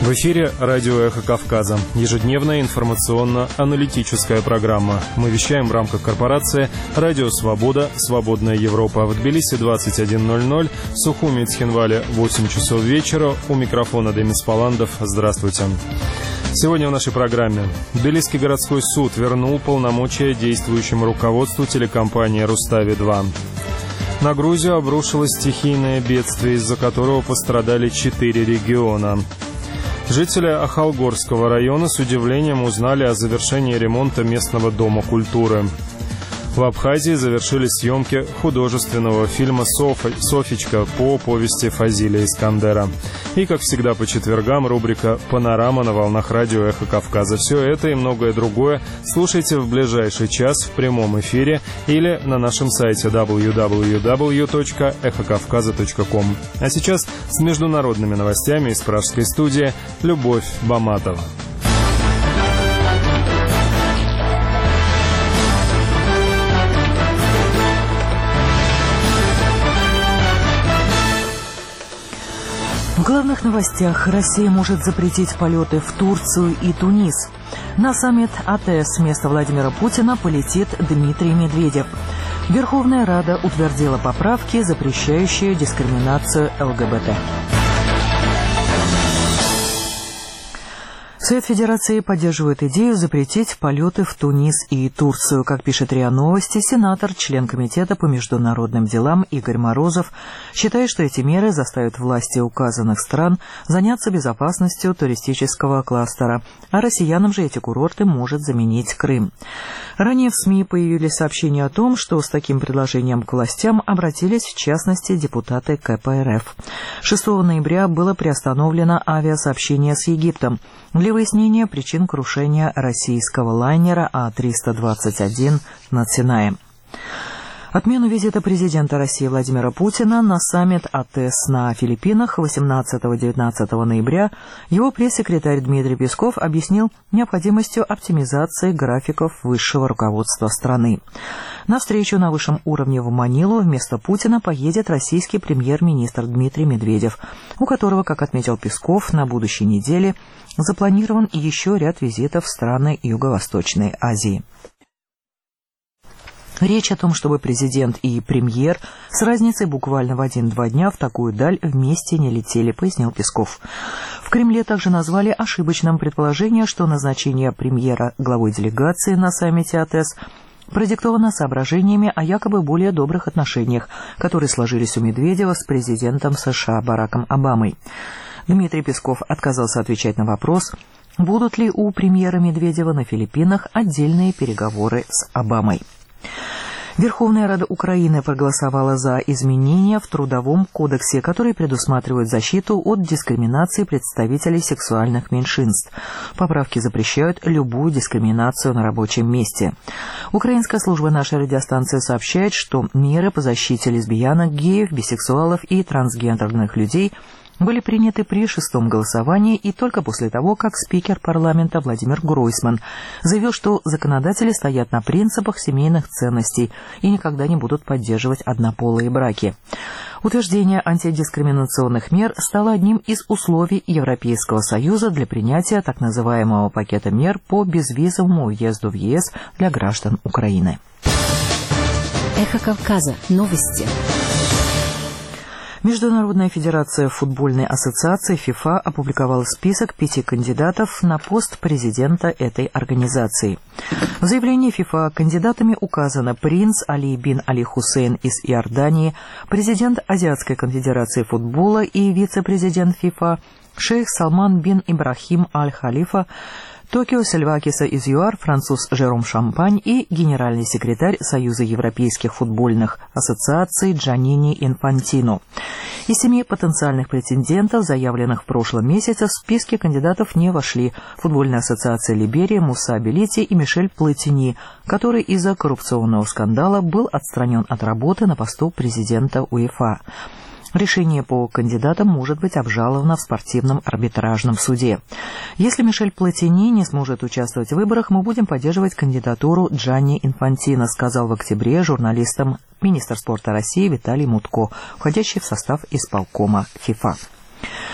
В эфире радио «Эхо Кавказа». Ежедневная информационно-аналитическая программа. Мы вещаем в рамках корпорации «Радио Свобода. Свободная Европа». В Тбилиси 21:00, в Сухуми и Цхинвале 8 часов вечера. У микрофона Демис Паландов. Здравствуйте. Сегодня в нашей программе. Тбилисский городской суд вернул полномочия действующему руководству телекомпании «Рустави-2». На Грузию обрушилось стихийное бедствие, из-за которого пострадали 4 региона. Жители Ахалгорского района с удивлением узнали о завершении ремонта местного дома культуры. В Абхазии завершили съемки художественного фильма «Софичка» по повести Фазиля Искандера. И, как всегда, по четвергам рубрика «Панорама» на волнах радио «Эхо Кавказа». Все это и многое другое слушайте в ближайший час в прямом эфире или на нашем сайте www.эхокавказа.ком. А сейчас с международными новостями из пражской студии Любовь Баматова. В главных новостях: Россия может запретить полеты в Турцию и Тунис. На саммит АТС вместо Владимира Путина полетит Дмитрий Медведев. Верховная Рада утвердила поправки, запрещающие дискриминацию ЛГБТ. Совет Федерации поддерживает идею запретить полеты в Тунис и Турцию. Как пишет РИА Новости, сенатор, член Комитета по международным делам Игорь Морозов считает, что эти меры заставят власти указанных стран заняться безопасностью туристического кластера, а россиянам же эти курорты может заменить Крым. Ранее в СМИ появились сообщения о том, что с таким предложением к властям обратились в частности депутаты КПРФ. 6 ноября было приостановлено авиасообщение с Египтом для выяснения причин крушения российского лайнера А-321 над Синаем. Отмену визита президента России Владимира Путина на саммит АТС на Филиппинах 18-19 ноября его пресс-секретарь Дмитрий Песков объяснил необходимостью оптимизации графиков высшего руководства страны. На встречу на высшем уровне в Манилу вместо Путина поедет российский премьер-министр Дмитрий Медведев, у которого, как отметил Песков, на будущей неделе запланирован еще ряд визитов в страны Юго-Восточной Азии. Речь о том, чтобы президент и премьер с разницей буквально в 1-2 дня в такую даль вместе не летели, пояснил Песков. В Кремле также назвали ошибочным предположение, что назначение премьера главой делегации на саммите АТС продиктовано соображениями о якобы более добрых отношениях, которые сложились у Медведева с президентом США Бараком Обамой. Дмитрий Песков отказался отвечать на вопрос, будут ли у премьера Медведева на Филиппинах отдельные переговоры с Обамой. Верховная Рада Украины проголосовала за изменения в Трудовом кодексе, которые предусматривают защиту от дискриминации представителей сексуальных меньшинств. Поправки запрещают любую дискриминацию на рабочем месте. Украинская служба нашей радиостанции сообщает, что меры по защите лесбиянок, геев, бисексуалов и трансгендерных людей были приняты при 6-м голосовании и только после того, как спикер парламента Владимир Гройсман заявил, что законодатели стоят на принципах семейных ценностей и никогда не будут поддерживать однополые браки. Утверждение антидискриминационных мер стало одним из условий Европейского Союза для принятия так называемого пакета мер по безвизовому въезду в ЕС для граждан Украины. Эхо Кавказа. Новости. Международная федерация футбольной ассоциации ФИФА опубликовала список 5 кандидатов на пост президента этой организации. В заявлении ФИФА кандидатами указаны принц Али бин Али Хусейн из Иордании, президент Азиатской конфедерации футбола и вице-президент ФИФА, шейх Салман бин Ибрахим Аль-Халифа, Токио Сальвакиса из ЮАР, француз Жером Шампань и генеральный секретарь Союза европейских футбольных ассоциаций Джанини Инфантино. Из 7 потенциальных претендентов, заявленных в прошлом месяце, в списке кандидатов не вошли футбольная ассоциация Либерии Муса Белити и Мишель Платини, который из-за коррупционного скандала был отстранен от работы на посту президента УЕФА. Решение по кандидатам может быть обжаловано в спортивном арбитражном суде. Если Мишель Платини не сможет участвовать в выборах, мы будем поддерживать кандидатуру Джанни Инфантино, сказал в октябре журналистам министр спорта России Виталий Мутко, входящий в состав исполкома ФИФА.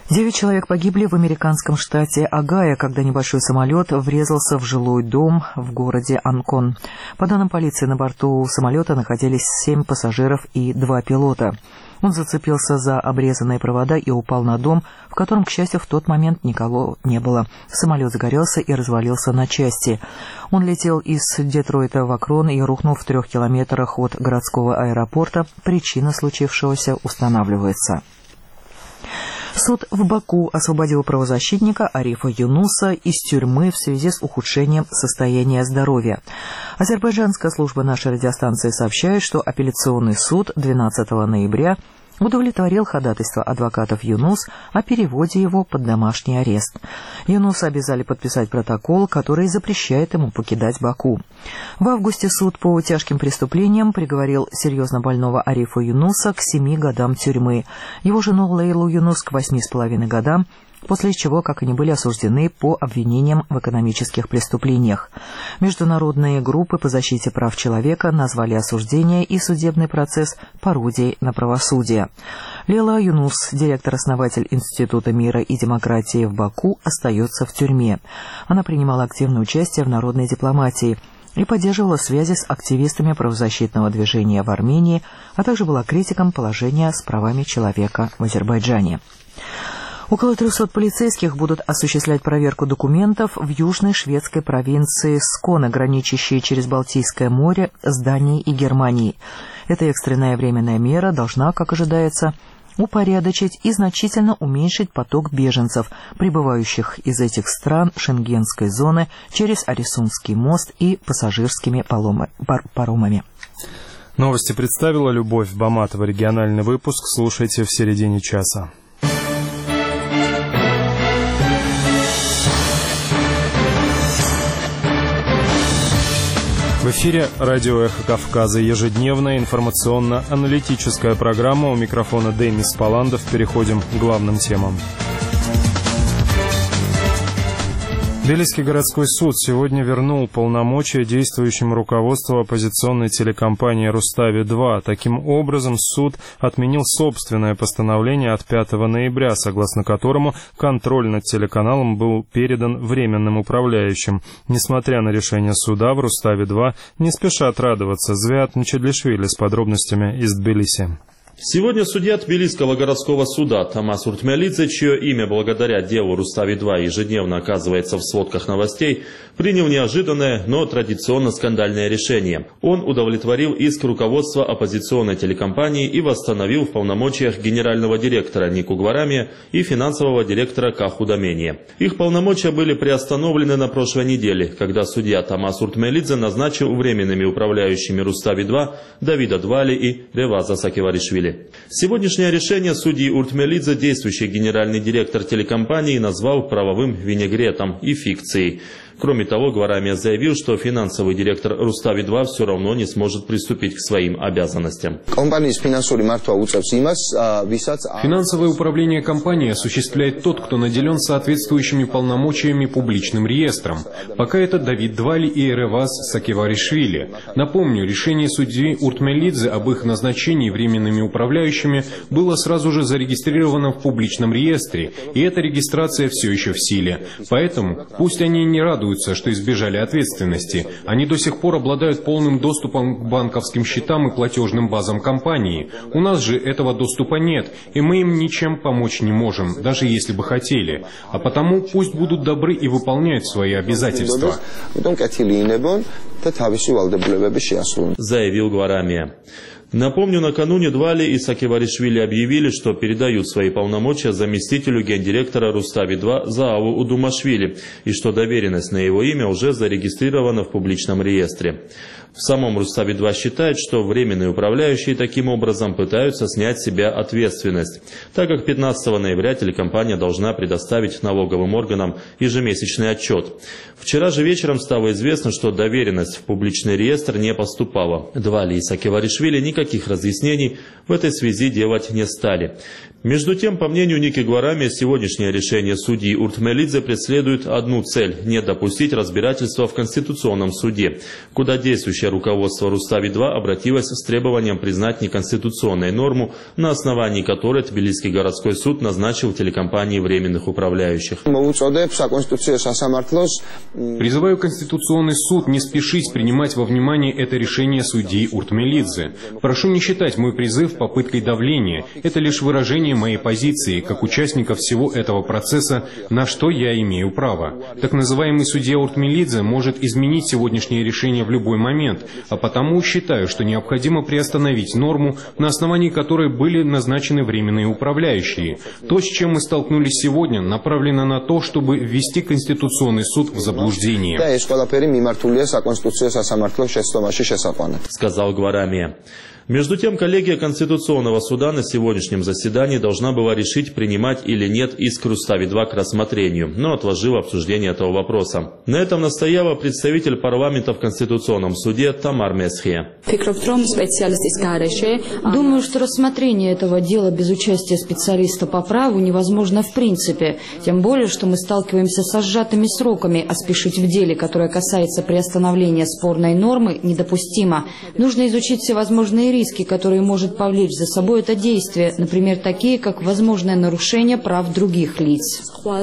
9 человек погибли в американском штате Огайо, когда небольшой самолет врезался в жилой дом в городе Анкон. По данным полиции, на борту самолета находились 7 пассажиров и 2 пилота. Он зацепился за обрезанные провода и упал на дом, в котором, к счастью, в тот момент никого не было. Самолет загорелся и развалился на части. Он летел из Детройта в Акрон и рухнул в 3 километрах от городского аэропорта. Причина случившегося устанавливается. Суд в Баку освободил правозащитника Арифа Юнуса из тюрьмы в связи с ухудшением состояния здоровья. Азербайджанская служба нашей радиостанции сообщает, что апелляционный суд 12 ноября удовлетворил ходатайство адвокатов Юнус о переводе его под домашний арест. Юнуса обязали подписать протокол, который запрещает ему покидать Баку. В августе суд по тяжким преступлениям приговорил серьезно больного Арифа Юнуса к 7 годам тюрьмы, его жену Лейлу Юнус к 8,5 годам, после чего, как они были осуждены по обвинениям в экономических преступлениях. Международные группы по защите прав человека назвали осуждение и судебный процесс пародией на правосудие. Лейла Юнус, директор-основатель Института мира и демократии в Баку, остается в тюрьме. Она принимала активное участие в народной дипломатии и поддерживала связи с активистами правозащитного движения в Армении, а также была критиком положения с правами человека в Азербайджане. Около 300 полицейских будут осуществлять проверку документов в южной шведской провинции Сконе, граничащей через Балтийское море с Данией и Германией. Эта экстренная временная мера должна, как ожидается, упорядочить и значительно уменьшить поток беженцев, прибывающих из этих стран шенгенской зоны через Арисунский мост и пассажирскими паромами. Новости представила Любовь Баматова. Региональный выпуск слушайте в середине часа. В эфире радио «Эхо Кавказа». Ежедневная информационно-аналитическая программа. У микрофона Демис Паландов. Переходим к главным темам. Тбилисский городской суд сегодня вернул полномочия действующему руководству оппозиционной телекомпании «Рустави-2». Таким образом, суд отменил собственное постановление от 5 ноября, согласно которому контроль над телеканалом был передан временным управляющим. Несмотря на решение суда, в «Рустави-2» не спешат радоваться. Звят Нчедлишвили с подробностями из Тбилиси. Сегодня судья Тбилисского городского суда Тамас Уртмелидзе, чье имя благодаря делу Рустави-2 ежедневно оказывается в сводках новостей, принял неожиданное, но традиционно скандальное решение. Он удовлетворил иск руководства оппозиционной телекомпании и восстановил в полномочиях генерального директора Нику Гварамия и финансового директора Каху Дамения. Их полномочия были приостановлены на прошлой неделе, когда судья Тамас Уртмелидзе назначил временными управляющими Рустави-2 Давида Двали и Реваза Сакеваришвили. Сегодняшнее решение судьи Уртмелидзе действующий генеральный директор телекомпании назвал правовым винегретом и фикцией. Кроме того, Гварамия заявил, что финансовый директор Рустави-2 все равно не сможет приступить к своим обязанностям. Финансовое управление компании осуществляет тот, кто наделен соответствующими полномочиями публичным реестром. Пока это Давид Двали и Реваз Сакеваришвили. Напомню, решение судьи Уртмелидзе об их назначении временными управляющими было сразу же зарегистрировано в публичном реестре, и эта регистрация все еще в силе. Поэтому пусть они не радуются, что избежали ответственности. Они до сих пор обладают полным доступом к банковским счетам и платежным базам компании. У нас же этого доступа нет, и мы им ничем помочь не можем, даже если бы хотели. А потому пусть будут добры и выполняют свои обязательства. Заявил Гварамия. Напомню, накануне Двали и Сакеваришвили объявили, что передают свои полномочия заместителю гендиректора Рустави-2 Зааву Удумашвили, и что доверенность на его имя уже зарегистрирована в публичном реестре. В самом Рустави-2 считает, что временные управляющие таким образом пытаются снять с себя ответственность, так как 15 ноября телекомпания должна предоставить налоговым органам ежемесячный отчет. Вчера же вечером стало известно, что доверенность в публичный реестр не поступала. Двали и Сакеваришвили никаких разъяснений в этой связи делать не стали. Между тем, по мнению Ники Гварами, сегодняшнее решение судьи Уртмелидзе преследует одну цель – не допустить разбирательства в Конституционном суде, куда действующее руководство Рустави-2 обратилось с требованием признать неконституционной норму, на основании которой Тбилисский городской суд назначил телекомпании временных управляющих. Призываю Конституционный суд не спешить принимать во внимание это решение судьи Уртмелидзе. Прошу не считать мой призыв попыткой давления. Это лишь выражение моей позиции, как участника всего этого процесса, на что я имею право. Так называемый судья Уртмелидзе может изменить сегодняшнее решение в любой момент, а потому считаю, что необходимо приостановить норму, на основании которой были назначены временные управляющие. То, с чем мы столкнулись сегодня, направлено на то, чтобы ввести Конституционный суд в заблуждение. Сказал Гварами. Между тем, коллегия Конституционного суда на сегодняшнем заседании должна была решить, принимать или нет иск Рустави-2 к рассмотрению, но отложила обсуждение этого вопроса. На этом настояла представитель парламента в Конституционном суде Тамар Месхия. Думаю, что рассмотрение этого дела без участия специалиста по праву невозможно в принципе. Тем более, что мы сталкиваемся со сжатыми сроками, а спешить в деле, которое касается приостановления спорной нормы, недопустимо. Нужно изучить всевозможные риски, которые может повлечь за собой это действие, например, такие, как возможное нарушение прав других лиц.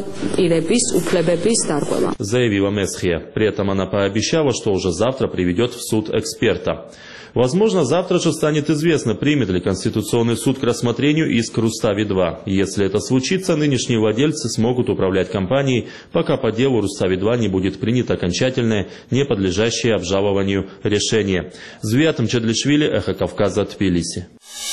Заявила Месхия. При этом она пообещала, что уже завтра приведет в суд эксперта. Возможно, завтра же станет известно, примет ли Конституционный суд к рассмотрению иск Рустави-2. Если это случится, нынешние владельцы смогут управлять компанией, пока по делу Рустави-2 не будет принято окончательное, не подлежащее обжалованию решение. Звиат Мчедлишвили, Эхо Кавказа, Тбилиси.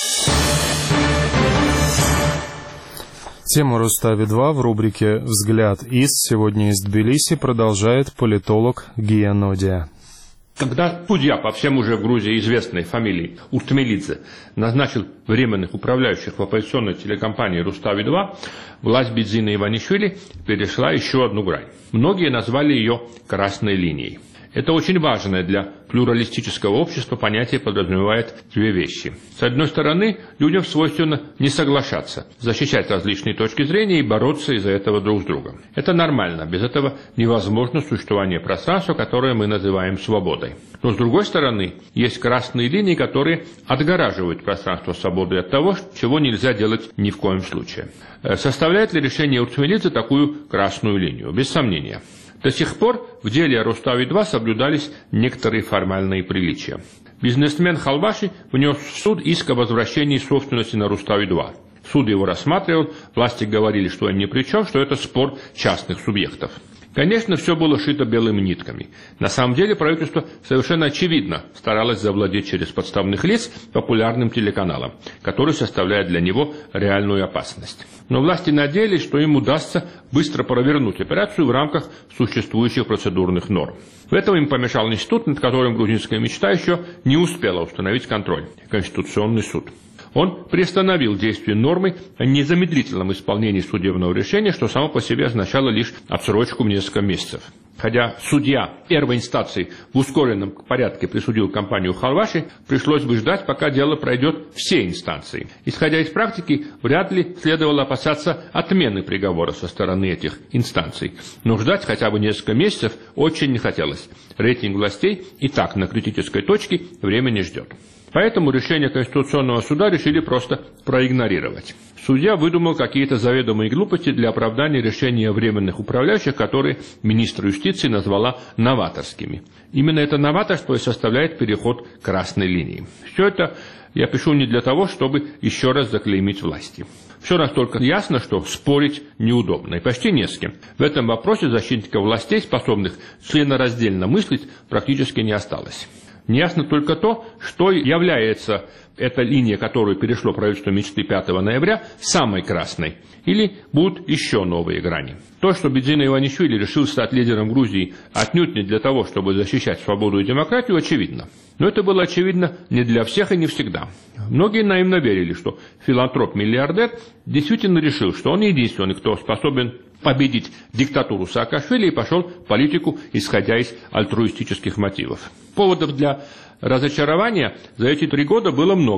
Тему Рустави-2 в рубрике «Взгляд из» сегодня из Тбилиси продолжает политолог Гия Нодия. Когда судья по всем уже в Грузии известной фамилии Уртмелидзе назначил временных управляющих в оппозиционной телекомпании Рустави-2, власть Бидзины Иванишвили перешла еще одну грань. Многие назвали ее «красной линией». Это очень важное для плюралистического общества понятие подразумевает две вещи. С одной стороны, людям свойственно не соглашаться, защищать различные точки зрения и бороться из-за этого друг с другом. Это нормально, без этого невозможно существование пространства, которое мы называем свободой. Но с другой стороны, есть красные линии, которые отгораживают пространство свободы от того, чего нельзя делать ни в коем случае. Составляет ли решение Уртмелидзе такую красную линию? Без сомнения. До сих пор в деле о Рустави-2 соблюдались некоторые формальные приличия. Бизнесмен Халбаши внес в суд иск о возвращении собственности на Рустави-2. Суд его рассматривал, власти говорили, что они ни при чем, что это спор частных субъектов. Конечно, все было шито белыми нитками. На самом деле правительство совершенно очевидно старалось завладеть через подставных лиц популярным телеканалом, который составляет для него реальную опасность. Но власти надеялись, что им удастся быстро провернуть операцию в рамках существующих процедурных норм. В этом им помешал институт, над которым грузинская мечта еще не успела установить контроль – Конституционный суд. Он приостановил действие нормы о незамедлительном исполнении судебного решения, что само по себе означало лишь отсрочку в несколько месяцев. Хотя судья первой инстанции в ускоренном порядке присудил компанию Халбаши, пришлось бы ждать, пока дело пройдет все инстанции. Исходя из практики, вряд ли следовало опасаться отмены приговора со стороны этих инстанций. Но ждать хотя бы несколько месяцев очень не хотелось. Рейтинг властей и так на критической точке, время не ждет. Поэтому решение Конституционного суда решили просто проигнорировать. Судья выдумал какие-то заведомые глупости для оправдания решения временных управляющих, которые министр юстиции назвала новаторскими. Именно это новаторство и составляет переход к красной линии. Все это я пишу не для того, чтобы еще раз заклеймить власти. Все настолько ясно, что спорить неудобно и почти не с кем. В этом вопросе защитников властей, способных членораздельно мыслить, практически не осталось. Неясно только то, что является эта линия, которую перешло правительство мечты 5 ноября, самой красной, или будут еще новые грани. То, что Бидзина Иванишвили решил стать лидером Грузии отнюдь не для того, чтобы защищать свободу и демократию, очевидно. Но это было очевидно не для всех и не всегда. Многие наивно верили, что филантроп-миллиардер действительно решил, что он единственный, кто способен победить диктатуру Саакашвили, и пошел в политику, исходя из альтруистических мотивов. Поводов для разочарования за эти 3 года было много.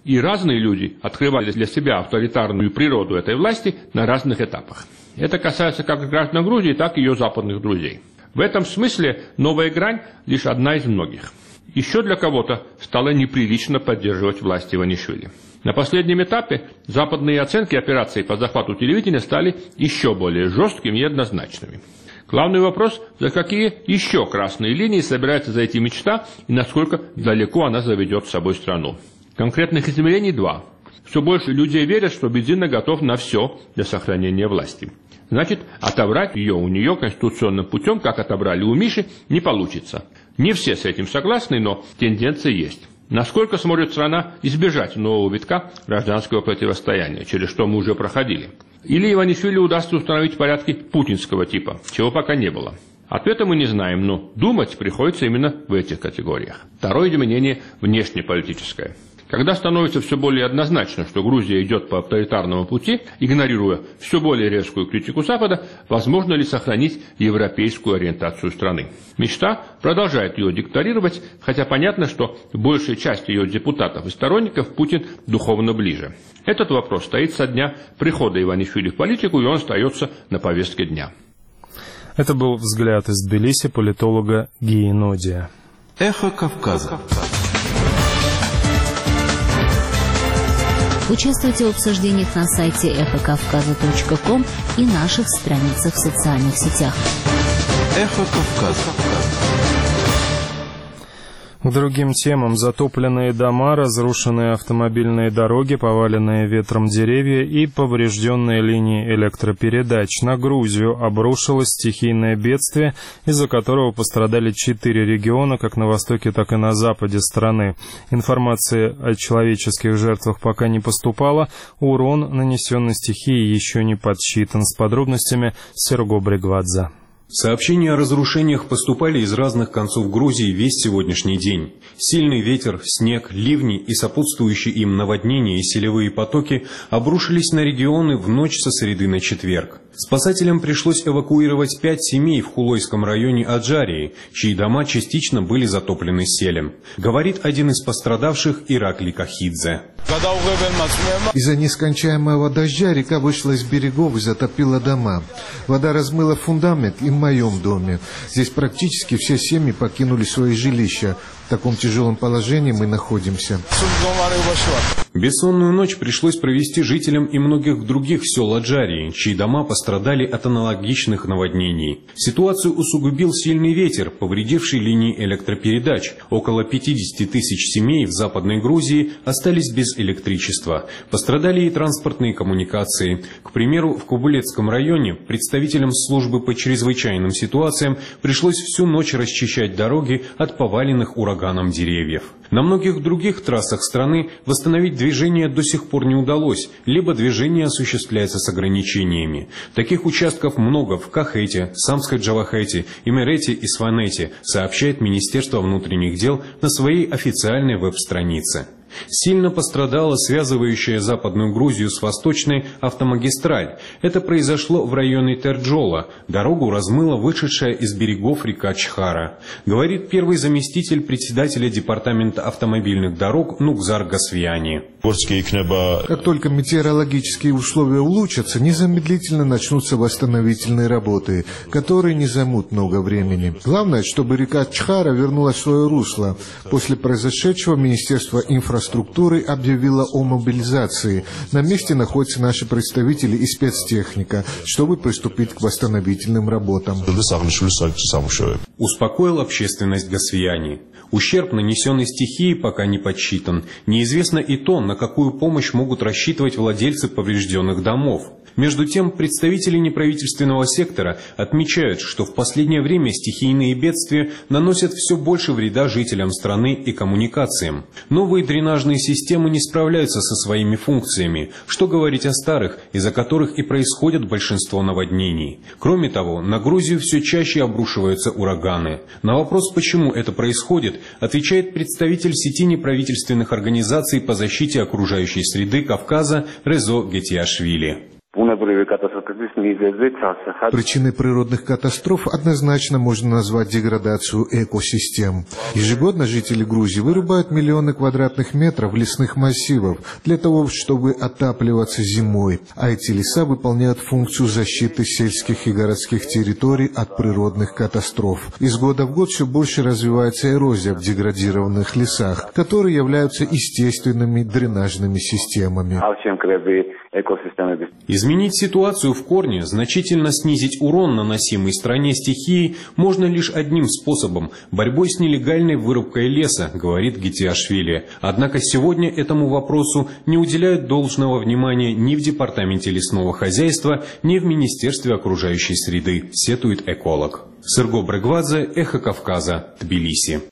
И разные люди открывали для себя авторитарную природу этой власти на разных этапах. Это касается как граждан Грузии, так и ее западных друзей. В этом смысле новая грань лишь одна из многих. Еще для кого-то стало неприлично поддерживать власть Иванишвили. На последнем этапе западные оценки операции по захвату телевидения стали еще более жесткими и однозначными. Главный вопрос, за какие еще красные линии собирается зайти мечта и насколько далеко она заведет с собой страну. Конкретных измерений два. Все больше людей верят, что Бедзина готов на все для сохранения власти. Значит, отобрать ее у нее конституционным путем, как отобрали у Миши, не получится. Не все с этим согласны, но тенденция есть. Насколько сможет страна избежать нового витка гражданского противостояния, через что мы уже проходили? Или Иванишвили удастся установить порядки путинского типа, чего пока не было? Ответа мы не знаем, но думать приходится именно в этих категориях. Второе изменение внешнеполитическое. Когда становится все более однозначно, что Грузия идет по авторитарному пути, игнорируя все более резкую критику Запада, возможно ли сохранить европейскую ориентацию страны? Мечта продолжает ее декторировать, хотя понятно, что большая часть ее депутатов и сторонников Путин духовно ближе. Этот вопрос стоит со дня прихода Иванишвили в политику, и он остается на повестке дня. Это был взгляд из Тбилиси политолога Гии Нодия. Эхо Кавказа. Участвуйте в обсуждениях на сайте эхокавказа.ком и наших страницах в социальных сетях. Эхо Кавказа. К другим темам: затопленные дома, разрушенные автомобильные дороги, поваленные ветром деревья и поврежденные линии электропередач. На Грузию обрушилось стихийное бедствие, из-за которого пострадали 4 региона, как на востоке, так и на западе страны. Информации о человеческих жертвах пока не поступало. Урон, нанесенный стихией, еще не подсчитан. С подробностями Серго Бригвадзе. Сообщения о разрушениях поступали из разных концов Грузии весь сегодняшний день. Сильный ветер, снег, ливни и сопутствующие им наводнения и селевые потоки обрушились на регионы в ночь со среды на четверг. Спасателям пришлось эвакуировать 5 семей в Хулойском районе Аджарии, чьи дома частично были затоплены селем. Говорит один из пострадавших Иракли Кахидзе. Из-за нескончаемого дождя река вышла из берегов и затопила дома. Вода размыла фундамент и в моем доме. Здесь практически все семьи покинули свои жилища. В таком тяжелом положении мы находимся. Бессонную ночь пришлось провести жителям и многих других сел Аджарии, чьи дома пострадали от аналогичных наводнений. Ситуацию усугубил сильный ветер, повредивший линии электропередач. Около 50 тысяч семей в Западной Грузии остались без электричества. Пострадали и транспортные коммуникации. К примеру, в Кубулецком районе представителям службы по чрезвычайным ситуациям пришлось всю ночь расчищать дороги от поваленных ураганом деревьев. На многих других трассах страны восстановить движение до сих пор не удалось, либо движение осуществляется с ограничениями. Таких участков много в Кахете, Самской-Джавахете, Имерете и Сванете, сообщает Министерство внутренних дел на своей официальной веб-странице. Сильно пострадала связывающая Западную Грузию с Восточной автомагистраль. Это произошло в районе Терджола. Дорогу размыла вышедшая из берегов река Чхара. Говорит первый заместитель председателя департамента автомобильных дорог Нукзар Гасвияни. Как только метеорологические условия улучшатся, незамедлительно начнутся восстановительные работы, которые не займут много времени. Главное, чтобы река Чхара вернула свое русло. После произошедшего Министерство инфраструктуры объявило о мобилизации. На месте находятся наши представители и спецтехника, чтобы приступить к восстановительным работам. Успокоил общественность Гасвияни. Ущерб, нанесенный стихией, пока не подсчитан. Неизвестно и то, на какую помощь могут рассчитывать владельцы поврежденных домов. Между тем, представители неправительственного сектора отмечают, что в последнее время стихийные бедствия наносят все больше вреда жителям страны и коммуникациям. Новые дренажные системы не справляются со своими функциями, что говорить о старых, из-за которых и происходят большинство наводнений. Кроме того, на Грузию все чаще обрушиваются ураганы. На вопрос, почему это происходит, отвечает представитель сети неправительственных организаций по защите окружающей среды Кавказа Резо Гетиашвили. Причиной природных катастроф однозначно можно назвать деградацию экосистем. Ежегодно жители Грузии вырубают миллионы квадратных метров лесных массивов для того, чтобы отапливаться зимой, а эти леса выполняют функцию защиты сельских и городских территорий от природных катастроф. Из года в год все больше развивается эрозия в деградированных лесах, которые являются естественными дренажными системами. Изменить ситуацию в корне, значительно снизить урон, наносимый стране стихией, можно лишь одним способом – борьбой с нелегальной вырубкой леса, говорит Гетиашвили. Однако сегодня этому вопросу не уделяют должного внимания ни в Департаменте лесного хозяйства, ни в Министерстве окружающей среды, сетует эколог. Сырго Брыгвадзе, Эхо Кавказа, Тбилиси.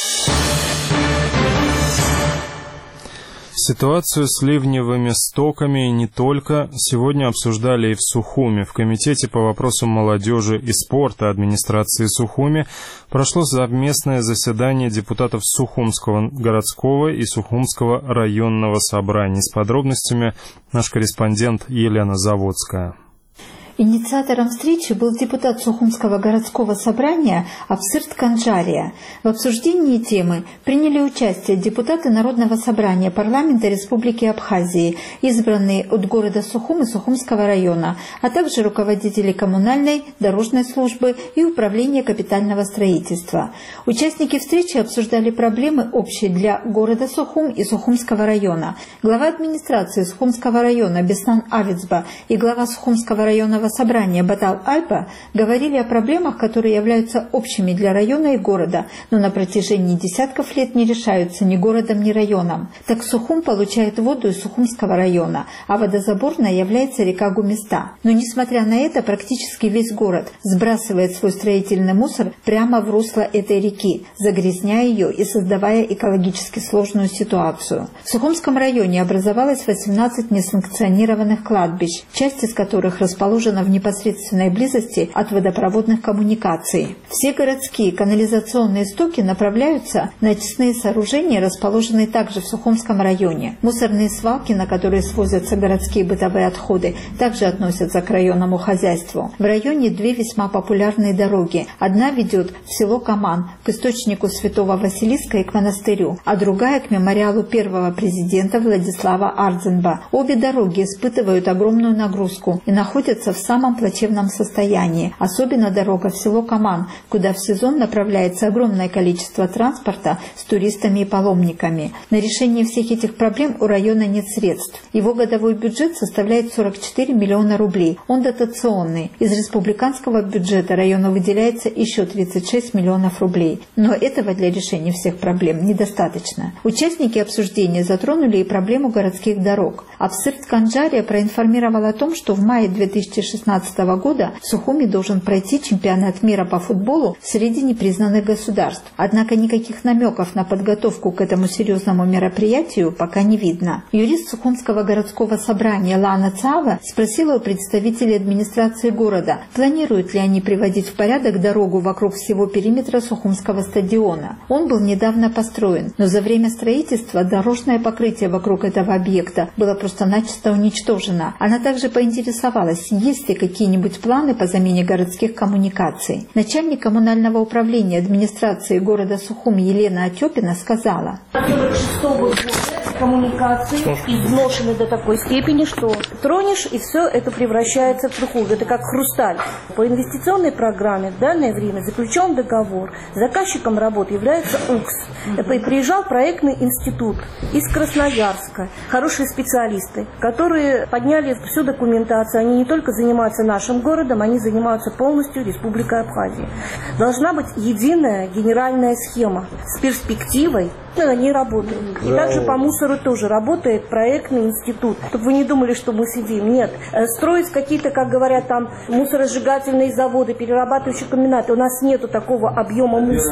Ситуацию с ливневыми стоками и не только сегодня обсуждали и в Сухуми. В Комитете по вопросам молодежи и спорта администрации Сухуми прошло совместное заседание депутатов Сухумского городского и Сухумского районного собраний. С подробностями наш корреспондент Елена Заводская. Инициатором встречи был депутат Сухумского городского собрания Апсырт Канджария. В обсуждении темы приняли участие депутаты Народного собрания парламента Республики Абхазии, избранные от города Сухум и Сухумского района, а также руководители коммунальной, дорожной службы и управления капитального строительства. Участники встречи обсуждали проблемы общие для города Сухум и Сухумского района. Глава администрации Сухумского района Беслан Авицба и глава Сухумского районного собрания Батал Альпа говорили о проблемах, которые являются общими для района и города, но на протяжении десятков лет не решаются ни городом, ни районом. Так Сухум получает воду из Сухумского района, а водозаборной является река Гумиста. Но несмотря на это, практически весь город сбрасывает свой строительный мусор прямо в русло этой реки, загрязняя ее и создавая экологически сложную ситуацию. В Сухумском районе образовалось 18 несанкционированных кладбищ, часть из которых расположена в непосредственной близости от водопроводных коммуникаций. Все городские канализационные стоки направляются на очистные сооружения, расположенные также в Сухумском районе. Мусорные свалки, на которые свозятся городские бытовые отходы, также относятся к районному хозяйству. В районе две весьма популярные дороги. Одна ведет в село Каман, к источнику Святого Василиска и к монастырю, а другая к мемориалу первого президента Владислава Ардзенба. Обе дороги испытывают огромную нагрузку и находятся в самом плачевном состоянии. Особенно дорога в село Каман, куда в сезон направляется огромное количество транспорта с туристами и паломниками. На решение всех этих проблем у района нет средств. Его годовой бюджет составляет 44 миллиона рублей. Он дотационный. Из республиканского бюджета району выделяется еще 36 миллионов рублей. Но этого для решения всех проблем недостаточно. Участники обсуждения затронули и проблему городских дорог. Апсырт Канджария проинформировал о том, что в мае 2016 года в Сухуми должен пройти чемпионат мира по футболу среди непризнанных государств. Однако никаких намеков на подготовку к этому серьезному мероприятию пока не видно. Юрист Сухумского городского собрания Лана Цава спросила у представителей администрации города, планируют ли они приводить в порядок дорогу вокруг всего периметра Сухумского стадиона. Он был недавно построен, но за время строительства дорожное покрытие вокруг этого объекта было просто-начисто уничтожено. Она также поинтересовалась, есть ли какие-нибудь планы по замене городских коммуникаций. Начальник коммунального управления администрации города Сухум Елена Отепина сказала: 1946 года коммуникации изношены до такой степени, что тронешь, и все это превращается в труху. Это как хрусталь. По инвестиционной программе в данное время заключен договор. Заказчиком работы является УКС. Приезжал проектный институт из Красноярска. Хорошие специалисты, которые подняли всю документацию. Они не только занимаются нашим городом, они занимаются полностью Республикой Абхазия. Должна быть единая генеральная схема с перспективой. Они работают. И также по мусору тоже работает проектный институт. Чтобы вы не думали, что мы сидим. Нет. Строить какие-то, как говорят там, мусоросжигательные заводы, перерабатывающие комбинаты. У нас нету такого объема мусора.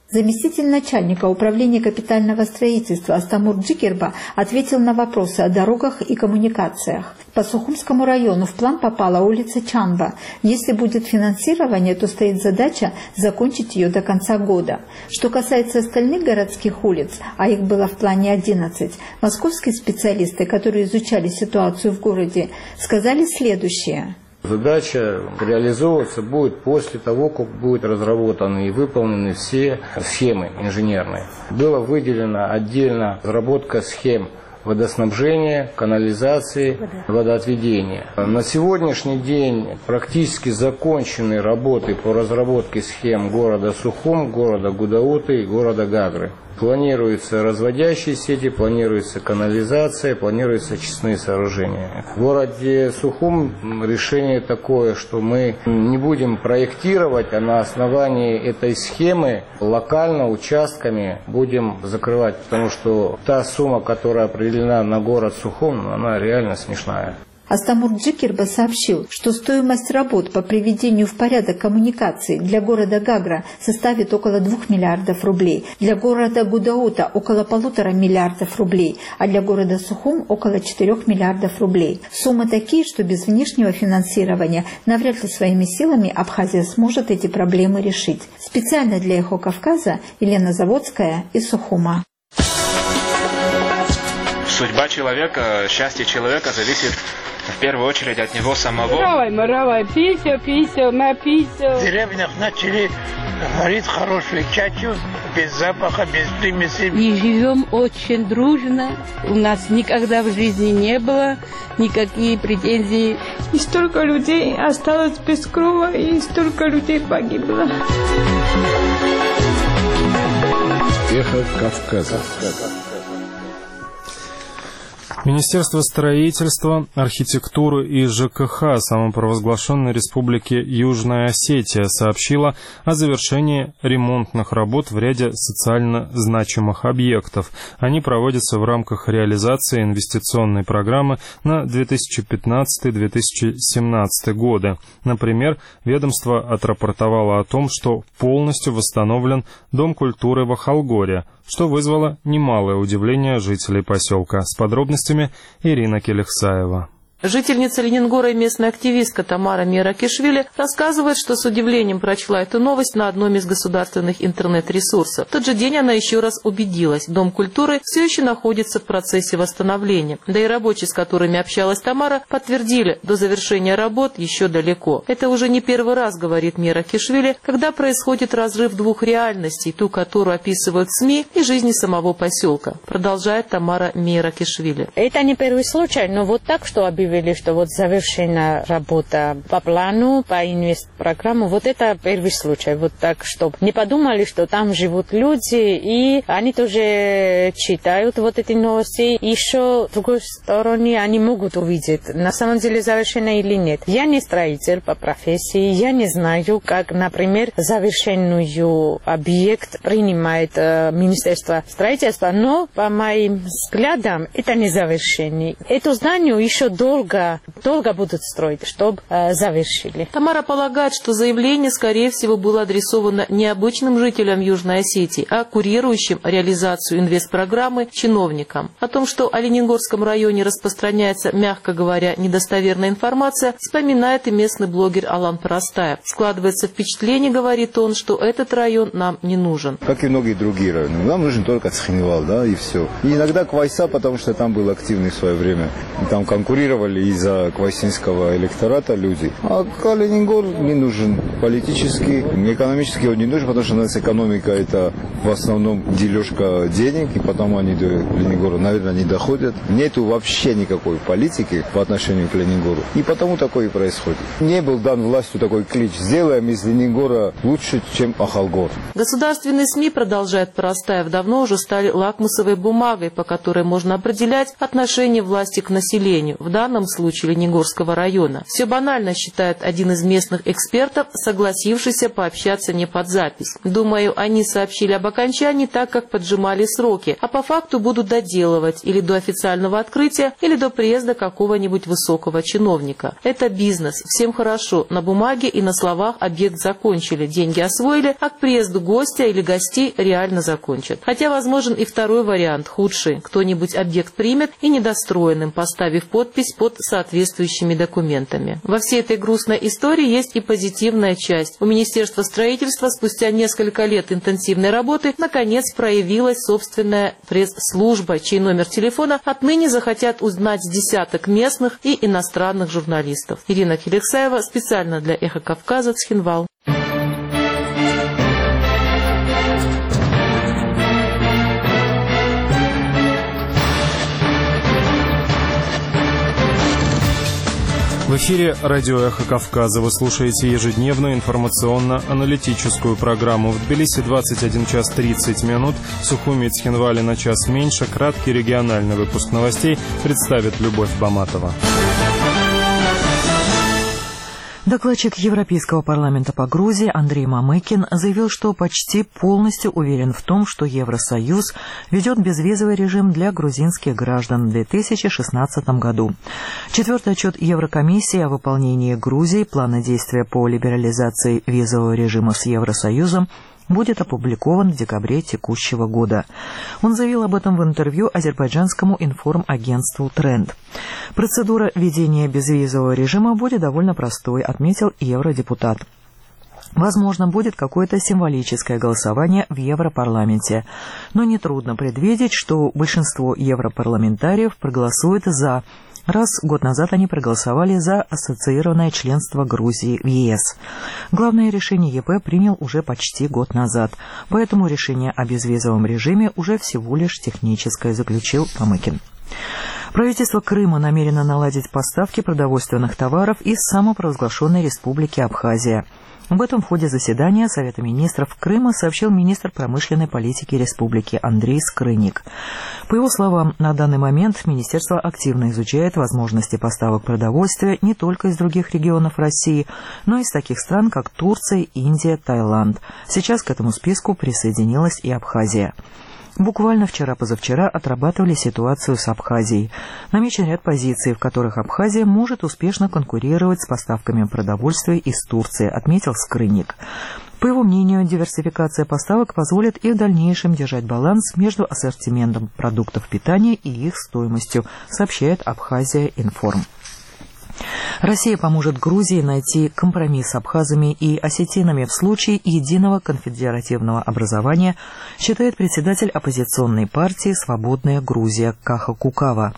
Заместитель начальника управления капитального строительства Астамур Джикерба ответил на вопросы о дорогах и коммуникациях. По Сухумскому району в план попала улица Чанба. Если будет финансирование, то стоит задача закончить ее до конца года. Что касается остальных городских улиц, а их было в плане 11, московские специалисты, которые изучали ситуацию в городе, сказали следующее. Задача реализовываться будет после того, как будут разработаны и выполнены все схемы инженерные. Была выделена отдельно разработка схем водоснабжения, канализации, водоотведения. На сегодняшний день практически закончены работы по разработке схем города Сухум, города Гудауты и города Гагры. Планируются разводящие сети, планируется канализация, планируются очистные сооружения. В городе Сухум решение такое, что мы не будем проектировать, а на основании этой схемы локально участками будем закрывать, потому что та сумма, которая определена на город Сухум, она реально смешная. Астамур Джикерба сообщил, что стоимость работ по приведению в порядок коммуникаций для города Гагра составит около 2 миллиардов рублей, для города Гудаута около 1,5 миллиардов рублей, а для города Сухум около 4 миллиардов рублей. Суммы такие, что без внешнего финансирования навряд ли своими силами Абхазия сможет эти проблемы решить. Специально для Эхо Кавказа Елена Заводская из Сухума. Судьба человека, счастье человека зависит в первую очередь от него самого. В деревнях начали варить хорошую чачу, без запаха, без примесей. И живем очень дружно. У нас никогда в жизни не было никаких претензий. И столько людей осталось без крова, и столько людей погибло. Эхо Кавказа. Министерство строительства, архитектуры и ЖКХ самопровозглашенной Республики Южная Осетия сообщило о завершении ремонтных работ в ряде социально значимых объектов. Они проводятся в рамках реализации инвестиционной программы на 2015-2017 годы. Например, ведомство отрапортовало о том, что полностью восстановлен Дом культуры в Ахалгоре, что вызвало немалое удивление жителей поселка. С подробностями Ирина Келехсаева. Жительница Ленингора и местная активистка Тамара Миракишвили рассказывает, что с удивлением прочла эту новость на одном из государственных интернет-ресурсов. В тот же день она еще раз убедилась, Дом культуры все еще находится в процессе восстановления. Да и рабочие, с которыми общалась Тамара, подтвердили, до завершения работ еще далеко. Это уже не первый раз, говорит Миракишвили, когда происходит разрыв двух реальностей, ту, которую описывают СМИ, и жизни самого поселка. Продолжает Тамара Миракишвили. Это не первый случай, но вот так, что объявили, что вот завершена работа по плану, по инвестпрограмму, вот это первый случай. Вот так, чтобы не подумали, что там живут люди, и они тоже читают вот эти новости. Еще, с другой стороны, они могут увидеть, на самом деле завершено или нет. Я не строитель по профессии, я не знаю, как, например, завершенную объект принимает Министерство строительства, но, по моим взглядам, это не завершение. Это здание еще долго будут строить, чтобы завершили. Тамара полагает, что заявление, скорее всего, было адресовано не обычным жителям Южной Осетии, а курирующим реализацию инвестпрограммы чиновникам. О том, что о Ленингорском районе распространяется, мягко говоря, недостоверная информация, вспоминает и местный блогер Алан Парастаев. Складывается впечатление, говорит он, что этот район нам не нужен. Как и многие другие районы. Нам нужен только Цхинвал, да, и все. И иногда Квайса, потому что там был активный в свое время. И там конкурировали из-за квайсинского электората люди. А Калининград не нужен политически, экономически он не нужен, потому что у нас экономика это в основном дележка денег, и потому они до Ленинграда, наверное, не доходят. Нету вообще никакой политики по отношению к Ленинграду. И потому такое и происходит. Не был дан властью такой клич: сделаем из Ленинграда лучше, чем Ахалгор. Государственные СМИ, продолжает Парастаев, давно уже стали лакмусовой бумагой, по которой можно определять отношение власти к населению. В данном данном случае Ленигорского района. Все банально, считает один из местных экспертов, согласившийся пообщаться не под запись. Думаю, они сообщили об окончании так, как поджимали сроки, а по факту будут доделывать или до официального открытия, или до приезда какого-нибудь высокого чиновника. Это бизнес, всем хорошо, на бумаге и на словах объект закончили, деньги освоили, а к приезду гостя или гостей реально закончат. Хотя возможен и второй вариант, худший. Кто-нибудь объект примет и недостроенным, поставив подпись под соответствующими документами. Во всей этой грустной истории есть и позитивная часть. У Министерства строительства спустя несколько лет интенсивной работы наконец проявилась собственная пресс-служба, чей номер телефона отныне захотят узнать с десяток местных и иностранных журналистов. Ирина Келексаева специально для «Эхо Кавказа», Цхинвал. В эфире радио «Эхо Кавказа». Вы слушаете ежедневную информационно-аналитическую программу. В Тбилиси 21 час 30 минут. В Сухуми и Цхинвале на час меньше. Краткий региональный выпуск новостей представит Любовь Баматова. Докладчик Европейского парламента по Грузии Андрей Мамыкин заявил, что почти полностью уверен в том, что Евросоюз ведет безвизовый режим для грузинских граждан в 2016 году. Четвертый отчет Еврокомиссии о выполнении Грузии плана действия по либерализации визового режима с Евросоюзом будет опубликован в декабре текущего года. Он заявил об этом в интервью азербайджанскому информагентству «Тренд». Процедура введения безвизового режима будет довольно простой, отметил евродепутат. Возможно, будет какое-то символическое голосование в Европарламенте, но нетрудно предвидеть, что большинство европарламентариев проголосует «за», раз год назад они проголосовали за ассоциированное членство Грузии в ЕС. Главное решение ЕП принял уже почти год назад, поэтому решение о безвизовом режиме уже всего лишь техническое, заключил Мамыкин. Правительство Крыма намерено наладить поставки продовольственных товаров из самопровозглашенной республики Абхазия. Об этом в ходе заседания Совета министров Крыма сообщил министр промышленной политики республики Андрей Скрыник. По его словам, на данный момент министерство активно изучает возможности поставок продовольствия не только из других регионов России, но и из таких стран, как Турция, Индия, Таиланд. Сейчас к этому списку присоединилась и Абхазия. Буквально вчера-позавчера отрабатывали ситуацию с Абхазией. Намечен ряд позиций, в которых Абхазия может успешно конкурировать с поставками продовольствия из Турции, отметил Скрыник. По его мнению, диверсификация поставок позволит и в дальнейшем держать баланс между ассортиментом продуктов питания и их стоимостью, сообщает Абхазия Информ. Россия поможет Грузии найти компромисс с абхазами и осетинами в случае единого конфедеративного образования, считает председатель оппозиционной партии «Свободная Грузия» Каха Кукава.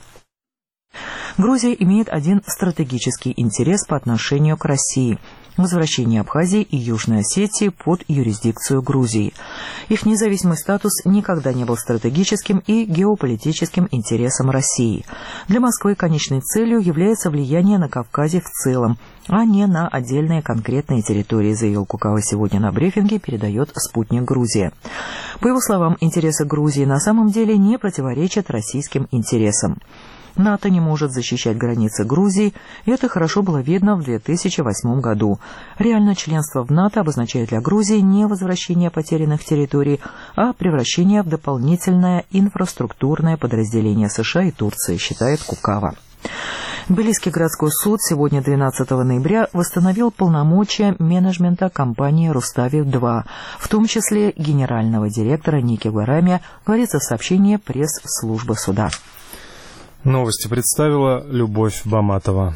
Грузия имеет один стратегический интерес по отношению к России – возвращение Абхазии и Южной Осетии под юрисдикцию Грузии. Их независимый статус никогда не был стратегическим и геополитическим интересом России. Для Москвы конечной целью является влияние на Кавказе в целом, а не на отдельные конкретные территории, заявил Кукава сегодня на брифинге, передает «Спутник Грузия». По его словам, интересы Грузии на самом деле не противоречат российским интересам. НАТО не может защищать границы Грузии, и это хорошо было видно в 2008 году. Реально членство в НАТО обозначает для Грузии не возвращение потерянных территорий, а превращение в дополнительное инфраструктурное подразделение США и Турции, считает Кукава. Тбилисский городской суд сегодня, 12 ноября, восстановил полномочия менеджмента компании «Рустави-2», в том числе генерального директора Ники Гарамия, говорится в сообщении пресс-службы суда. Новости представила Любовь Баматова.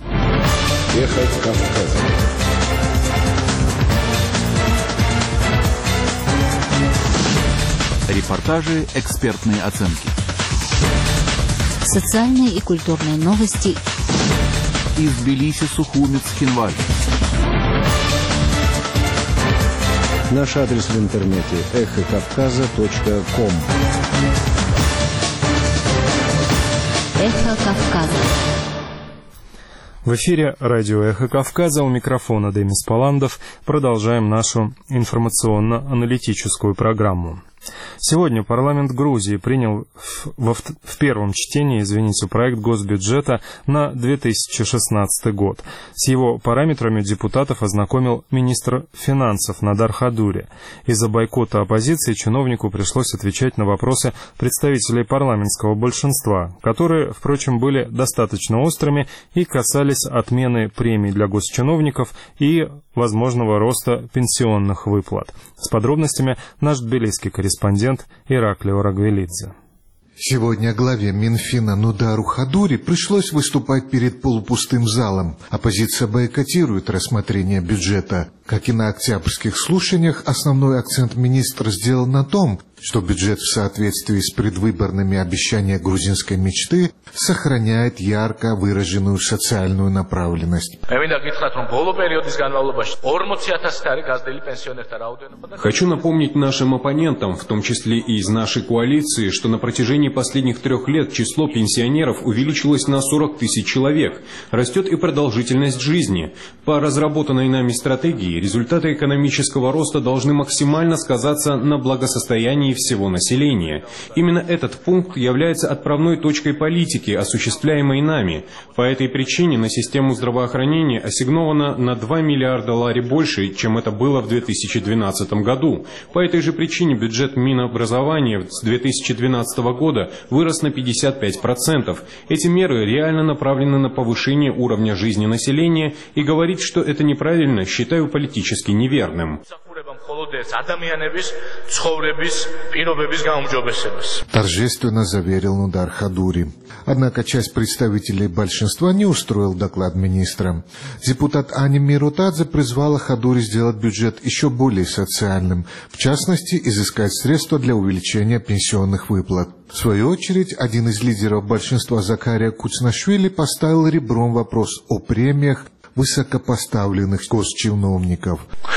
Эхо Кавказа. Репортажи, экспертные оценки. Социальные и культурные новости. Из Тбилиси, Сухуми, Цхинвале. Наш адрес в интернете эхокавказа.ком. Эхо Кавказа. В эфире радио «Эхо Кавказа», у микрофона Демис Паландов. Продолжаем нашу информационно-аналитическую программу. Сегодня парламент Грузии принял в первом чтении, проект госбюджета на 2016 год. С его параметрами депутатов ознакомил министр финансов Нодар Хадури. Из-за бойкота оппозиции чиновнику пришлось отвечать на вопросы представителей парламентского большинства, которые, впрочем, были достаточно острыми и касались отмены премий для госчиновников и возможного роста пенсионных выплат. С подробностями наш тбилисский корреспондент Ираклио Рагвелидзе. Сегодня главе Минфина Нодару Хадури пришлось выступать перед полупустым залом. Оппозиция бойкотирует рассмотрение бюджета. Как и на октябрьских слушаниях, основной акцент министр сделал на том, что бюджет в соответствии с предвыборными обещаниями грузинской мечты сохраняет ярко выраженную социальную направленность. Хочу напомнить нашим оппонентам, в том числе и из нашей коалиции, что на протяжении последних 3 лет число пенсионеров увеличилось на 40 тысяч человек. Растет и продолжительность жизни. По разработанной нами стратегии, результаты экономического роста должны максимально сказаться на благосостоянии всего населения. Именно этот пункт является отправной точкой политики, осуществляемой нами. По этой причине на систему здравоохранения ассигновано на 2 миллиарда лари больше, чем это было в 2012 году. По этой же причине бюджет Минобразования с 2012 года вырос на 55%. Эти меры реально направлены на повышение уровня жизни населения, и говорить, что это неправильно, считаю политически неверным. Торжественно заверил Нодар Хадури. Однако часть представителей большинства не устроил доклад министра. Депутат Ани Мирутадзе призвала Хадури сделать бюджет еще более социальным, в частности, изыскать средства для увеличения пенсионных выплат. В свою очередь, один из лидеров большинства Закария Куцнашвили поставил ребром вопрос о премиях высокопоставленных госчиновников.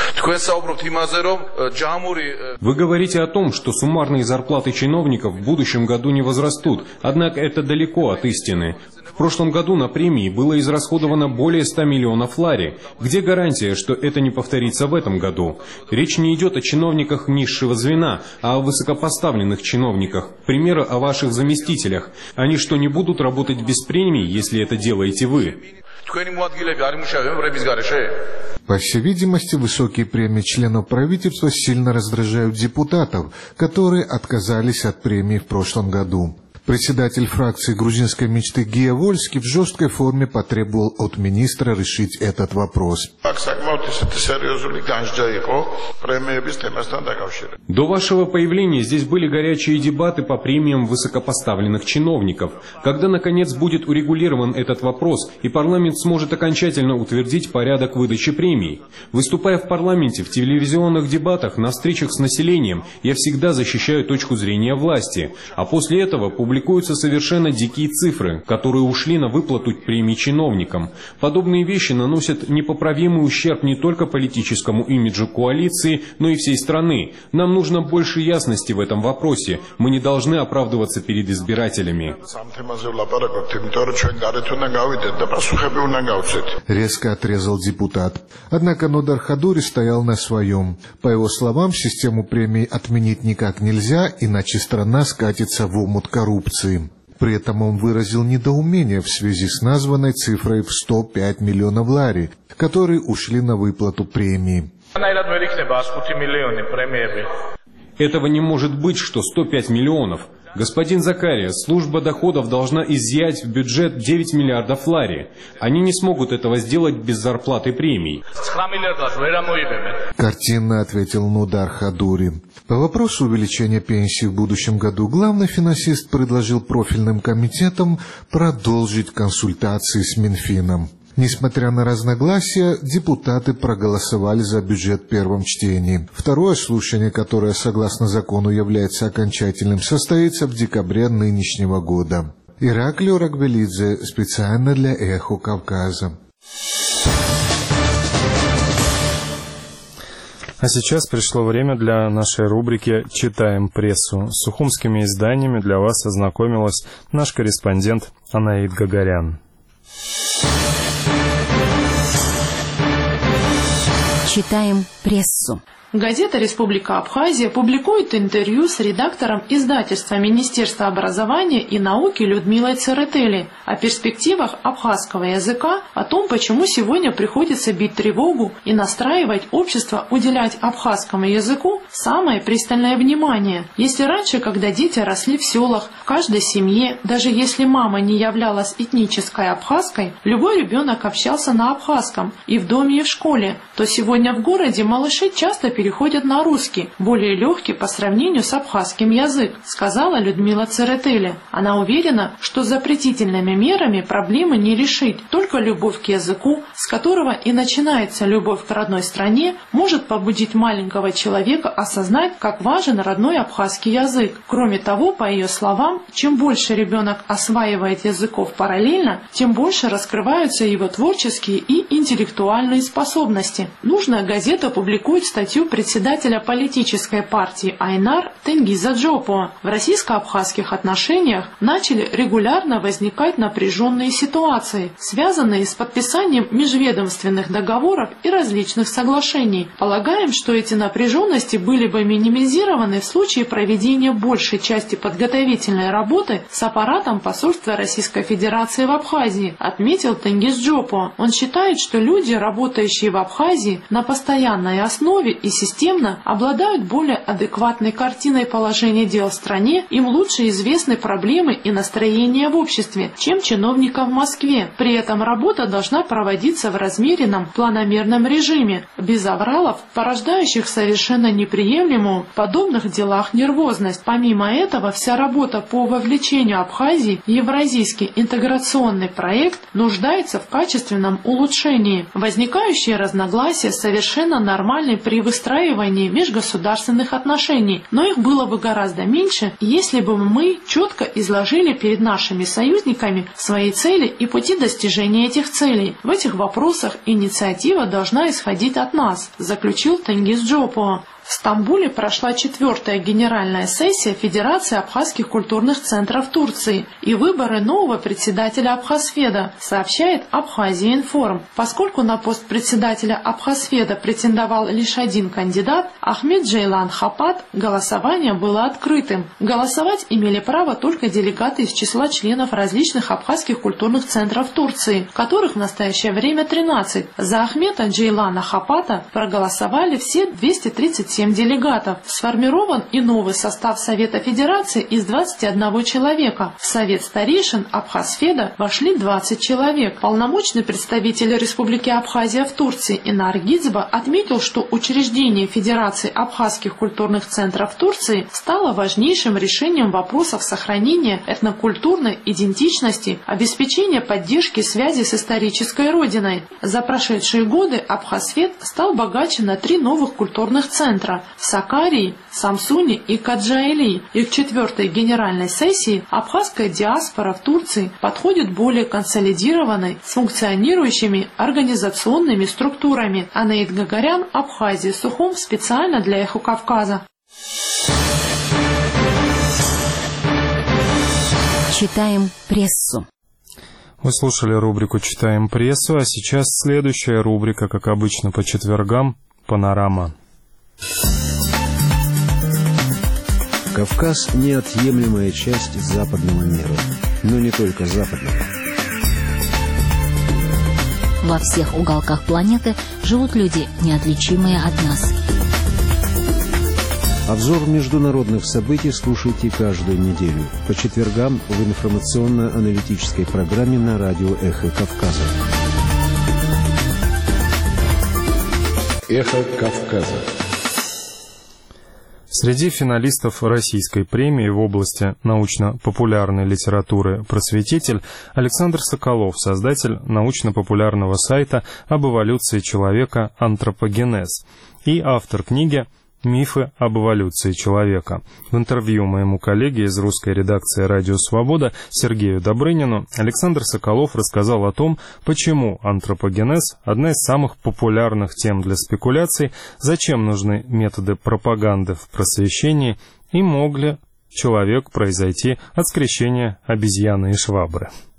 Вы говорите о том, что суммарные зарплаты чиновников в будущем году не возрастут, однако это далеко от истины. В прошлом году на премии было израсходовано более 100 миллионов лари. Где гарантия, что это не повторится в этом году? Речь не идет о чиновниках низшего звена, а о высокопоставленных чиновниках. К примеру, о ваших заместителях. Они что, не будут работать без премий, если это делаете вы? По всей видимости, высокие премии членов правительства сильно раздражают депутатов, которые отказались от премии в прошлом году. Председатель фракции грузинской мечты Гия Вольский в жесткой форме потребовал от министра решить этот вопрос. До вашего появления здесь были горячие дебаты по премиям высокопоставленных чиновников. Когда, наконец, будет урегулирован этот вопрос, и парламент сможет окончательно утвердить порядок выдачи премий? Выступая в парламенте, в телевизионных дебатах, на встречах с населением, я всегда защищаю точку зрения власти, а после этого публикуются совершенно дикие цифры, которые ушли на выплату премий чиновникам. Подобные вещи наносят непоправимый ущерб не только политическому имиджу коалиции, но и всей страны. Нам нужно больше ясности в этом вопросе. Мы не должны оправдываться перед избирателями. Резко отрезал депутат. Однако Нодар Хадури стоял на своем. По его словам, систему премий отменить никак нельзя, иначе страна скатится в омут коррупции. При этом он выразил недоумение в связи с названной цифрой в 105 миллионов лари, которые ушли на выплату премии. Этого не может быть, что 105 миллионов. Господин Закария, служба доходов должна изъять в бюджет 9 миллиардов лари. Они не смогут этого сделать без зарплаты премий. Картинно ответил Нодар Хадури. По вопросу увеличения пенсий в будущем году главный финансист предложил профильным комитетам продолжить консультации с Минфином. Несмотря на разногласия, депутаты проголосовали за бюджет в первом чтении. Второе слушание, которое, согласно закону, является окончательным, состоится в декабре нынешнего года. Ираклио Рагвелидзе, специально для «Эхо Кавказа». А сейчас пришло время для нашей рубрики «Читаем прессу». С сухумскими изданиями для вас ознакомилась наш корреспондент Анаид Гагарян. Читаем прессу. Газета «Республика Абхазия» публикует интервью с редактором издательства Министерства образования и науки Людмилой Церетели о перспективах абхазского языка, о том, почему сегодня приходится бить тревогу и настраивать общество уделять абхазскому языку самое пристальное внимание. Если раньше, когда дети росли в селах, в каждой семье, даже если мама не являлась этнической абхазкой, любой ребенок общался на абхазском и в доме, и в школе, то сегодня в городе малыши часто переходят на русский, более легкий по сравнению с абхазским язык, сказала Людмила Церетели. Она уверена, что запретительными мерами проблемы не решить, только любовь к языку, с которого и начинается любовь к родной стране, может побудить маленького человека осознать, как важен родной абхазский язык. Кроме того, по ее словам, чем больше ребенок осваивает языков параллельно, тем больше раскрываются его творческие и интеллектуальные способности. Нужная газета публикует статью председателя политической партии Айнар Тенгиза Джопо. В российско-абхазских отношениях начали регулярно возникать напряженные ситуации, связанные с подписанием межведомственных договоров и различных соглашений. Полагаем, что эти напряженности были бы минимизированы в случае проведения большей части подготовительной работы с аппаратом посольства Российской Федерации в Абхазии, отметил Тенгиз Джопо. Он считает, что люди, работающие в Абхазии на постоянной основе и системно, обладают более адекватной картиной положения дел в стране, им лучше известны проблемы и настроения в обществе, чем чиновникам в Москве. При этом работа должна проводиться в размеренном, планомерном режиме, без авралов, порождающих совершенно неприемлемую в подобных делах нервозность. Помимо этого, вся работа по вовлечению Абхазии в евразийский интеграционный проект нуждается в качественном улучшении. Возникающие разногласия совершенно нормальны при выстраивании межгосударственных отношений, но их было бы гораздо меньше, если бы мы четко изложили перед нашими союзниками свои цели и пути достижения этих целей. В этих вопросах инициатива должна исходить от нас, заключил Тенгиз Джопо. В Стамбуле прошла 4-я генеральная сессия Федерации абхазских культурных центров Турции и выборы нового председателя Абхазфеда, сообщает Абхазия-Информ. Поскольку на пост председателя Абхазфеда претендовал лишь один кандидат, Ахмед Джейлан Хапат, голосование было открытым. Голосовать имели право только делегаты из числа членов различных абхазских культурных центров Турции, которых в настоящее время 13. За Ахмеда Джейлана Хапата проголосовали все 237 делегатов. Сформирован и новый состав Совета Федерации из 21 человека. В Совет старейшин Абхазфеда вошли 20 человек. Полномочный представитель Республики Абхазия в Турции Инар Гицба отметил, что учреждение Федерации абхазских культурных центров Турции стало важнейшим решением вопросов сохранения этнокультурной идентичности, обеспечения поддержки связи с исторической родиной. За прошедшие годы Абхазфед стал богаче на 3 новых культурных центра в Сакарии, Самсуне и Каджаили, и к 4-й генеральной сессии абхазская диаспора в Турции подходит более консолидированной, с функционирующими организационными структурами. Анаид Гагарян, Абхазия, Сухум, специально для Эхо Кавказа. Читаем прессу. Вы слушали рубрику «Читаем прессу», а сейчас следующая рубрика, как обычно, по четвергам «Панорама». Кавказ – неотъемлемая часть западного мира, но не только западного. Во всех уголках планеты живут люди, неотличимые от нас. Обзор международных событий слушайте каждую неделю по четвергам в информационно-аналитической программе на радио «Эхо Кавказа». «Эхо Кавказа». Среди финалистов Российской премии в области научно-популярной литературы «Просветитель» Александр Соколов, создатель научно-популярного сайта об эволюции человека «Антропогенез» и автор книги «Мифы об эволюции человека». В интервью моему коллеге из русской редакции «Радио Свобода» Сергею Добрынину Александр Соколов рассказал о том, почему антропогенез – одна из самых популярных тем для спекуляций, зачем нужны методы пропаганды в просвещении и мог ли человек произойти от скрещения обезьяны и швабры.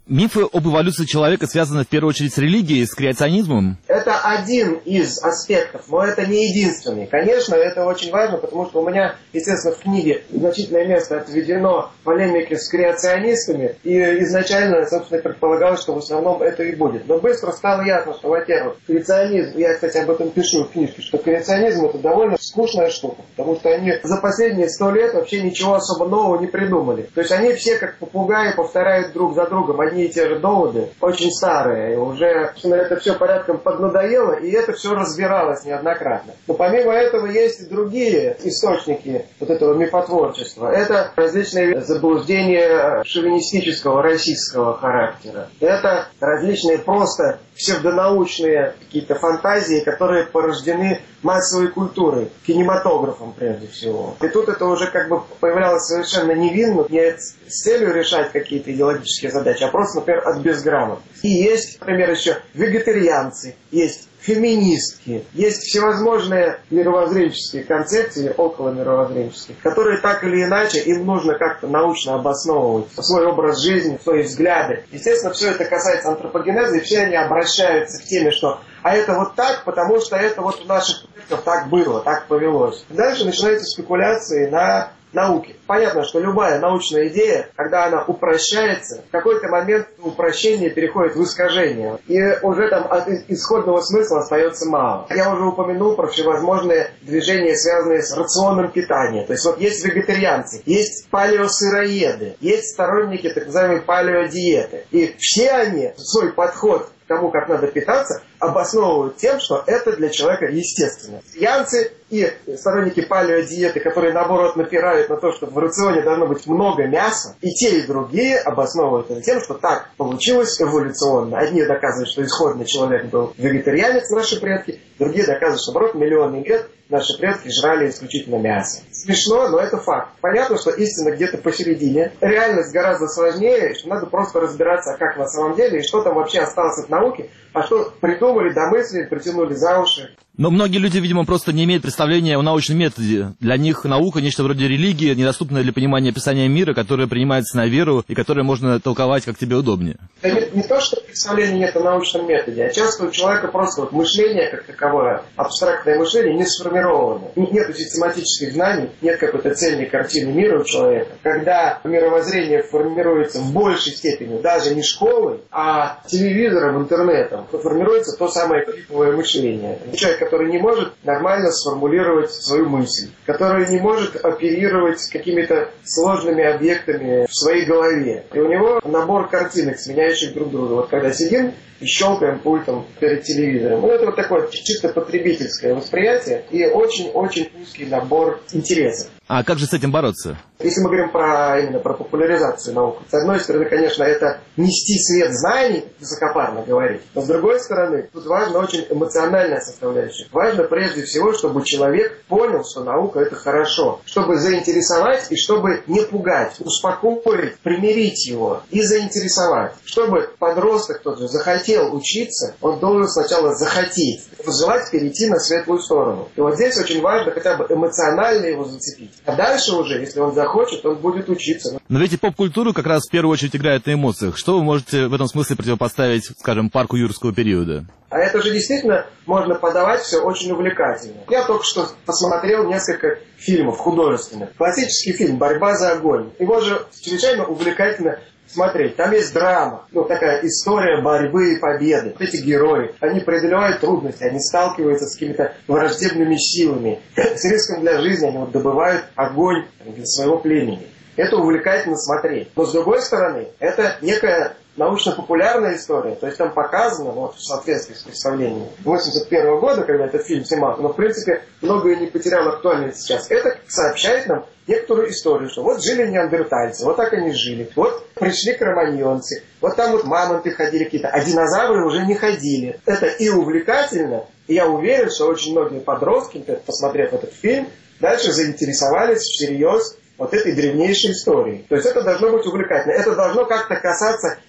Мифы об эволюции человека связаны в первую очередь с религией, с креационизмом? Это один из аспектов, но это не единственный. Конечно, это очень важно, потому что у меня, естественно, в книге значительное место отведено полемике с креационистами, и изначально, собственно, предполагалось, что в основном это и будет. Но быстро стало ясно, что, во-первых, креационизм, я, кстати, об этом пишу в книжке, что креационизм это довольно скучная штука, потому что они за последние 100 лет вообще ничего особо нового не придумали. То есть они все как попугаи повторяют друг за другом одни и те же доводы, очень старые, и уже, собственно, это все порядком поднадоело, и это все разбиралось неоднократно. Но помимо этого есть и другие источники вот этого мифотворчества. Это различные заблуждения шовинистического, расистского характера. Это различные просто псевдонаучные какие-то фантазии, которые порождены массовой культурой, кинематографом прежде всего. И тут это уже как бы появлялось совершенно невинно, не с целью решать какие-то идеологические задачи, а просто, например, от безграмотности. И есть, например, еще вегетарианцы, есть феминистки, есть всевозможные мировоззренческие концепции, около мировоззренческих, которые так или иначе им нужно как-то научно обосновывать свой образ жизни, свои взгляды. Естественно, все это касается антропогенеза, и все они обращаются к теме, что а это вот так, потому что это вот у наших предков так было, так повелось. Дальше начинаются спекуляции на науки. Понятно, что любая научная идея, когда она упрощается, в какой-то момент упрощение переходит в искажение. И уже там от исходного смысла остается мало. Я уже упомянул про всевозможные движения, связанные с рационом питания. То есть вот есть вегетарианцы, есть палеосыроеды, есть сторонники так называемой палеодиеты. И все они свой подход к тому, как надо питаться, обосновывают тем, что это для человека естественно. Янцы и сторонники палеодиеты, которые наоборот напирают на то, что в рационе должно быть много мяса, и те, и другие обосновывают это тем, что так получилось эволюционно. Одни доказывают, что исходно человек был вегетарианец, наши предки, другие доказывают, что, наоборот, миллионы лет наши предки жрали исключительно мясо. Смешно, но это факт. Понятно, что истина где-то посередине. Реальность гораздо сложнее, что надо просто разбираться, как на самом деле, и что там вообще осталось от науки, а что придумали, домыслили, притянули за уши. Но многие люди, видимо, просто не имеют представления о научном методе. Для них наука нечто вроде религии, недоступное для понимания описания мира, которое принимается на веру и которое можно толковать, как тебе удобнее. Это не то, что представления нет о научном методе, а часто у человека просто вот мышление как таковое, абстрактное мышление не сформировано. Нет систематических знаний, нет какой-то цельной картины мира у человека. Когда мировоззрение формируется в большей степени даже не школой, а телевизором, интернетом, то формируется то самое клиповое мышление. Человек, который не может нормально сформулировать свою мысль, который не может оперировать с какими-то сложными объектами в своей голове. И у него набор картинок, сменяющих друг друга. Вот когда сидим и щелкаем пультом перед телевизором. Ну, это вот такое чисто потребительское восприятие и очень-очень узкий набор интересов. А как же с этим бороться? Если мы говорим именно про популяризацию науки, с одной стороны, конечно, это нести свет знаний, высокопарно говорить, но с другой стороны, тут важна очень эмоциональная составляющая. Важно прежде всего, чтобы человек понял, что наука это хорошо, чтобы заинтересовать и чтобы не пугать, успокоить, примирить его и заинтересовать. Чтобы подросток тот же захотел учиться, он должен сначала захотеть, желать перейти на светлую сторону. И вот здесь очень важно хотя бы эмоционально его зацепить. А дальше уже, если он захочет, он будет учиться. Но ведь и поп-культура как раз в первую очередь играет на эмоциях. Что вы можете в этом смысле противопоставить, скажем, парку юрского периода? А это же действительно можно подавать все очень увлекательно. Я только что посмотрел несколько фильмов художественных. Классический фильм «Борьба за огонь». Его же чрезвычайно увлекательно смотреть. Там есть драма, такая история борьбы и победы. Эти герои, они преодолевают трудности, они сталкиваются с какими-то враждебными силами. С риском для жизни они добывают огонь для своего племени. Это увлекательно смотреть. Но с другой стороны, это некая научно-популярная история. То есть там показано, в соответствии с представлением 1981 года, когда этот фильм снимался, но в принципе многое не потеряло актуальность сейчас. Это сообщает нам некоторую историю, что вот жили неандертальцы, вот так они жили, вот пришли кроманьонцы, вот там вот мамонты ходили какие-то, а динозавры уже не ходили. Это и увлекательно, и я уверен, что очень многие подростки, посмотрев этот фильм, дальше заинтересовались всерьез вот этой древнейшей историей. То есть это должно быть увлекательно. Это должно как-то касаться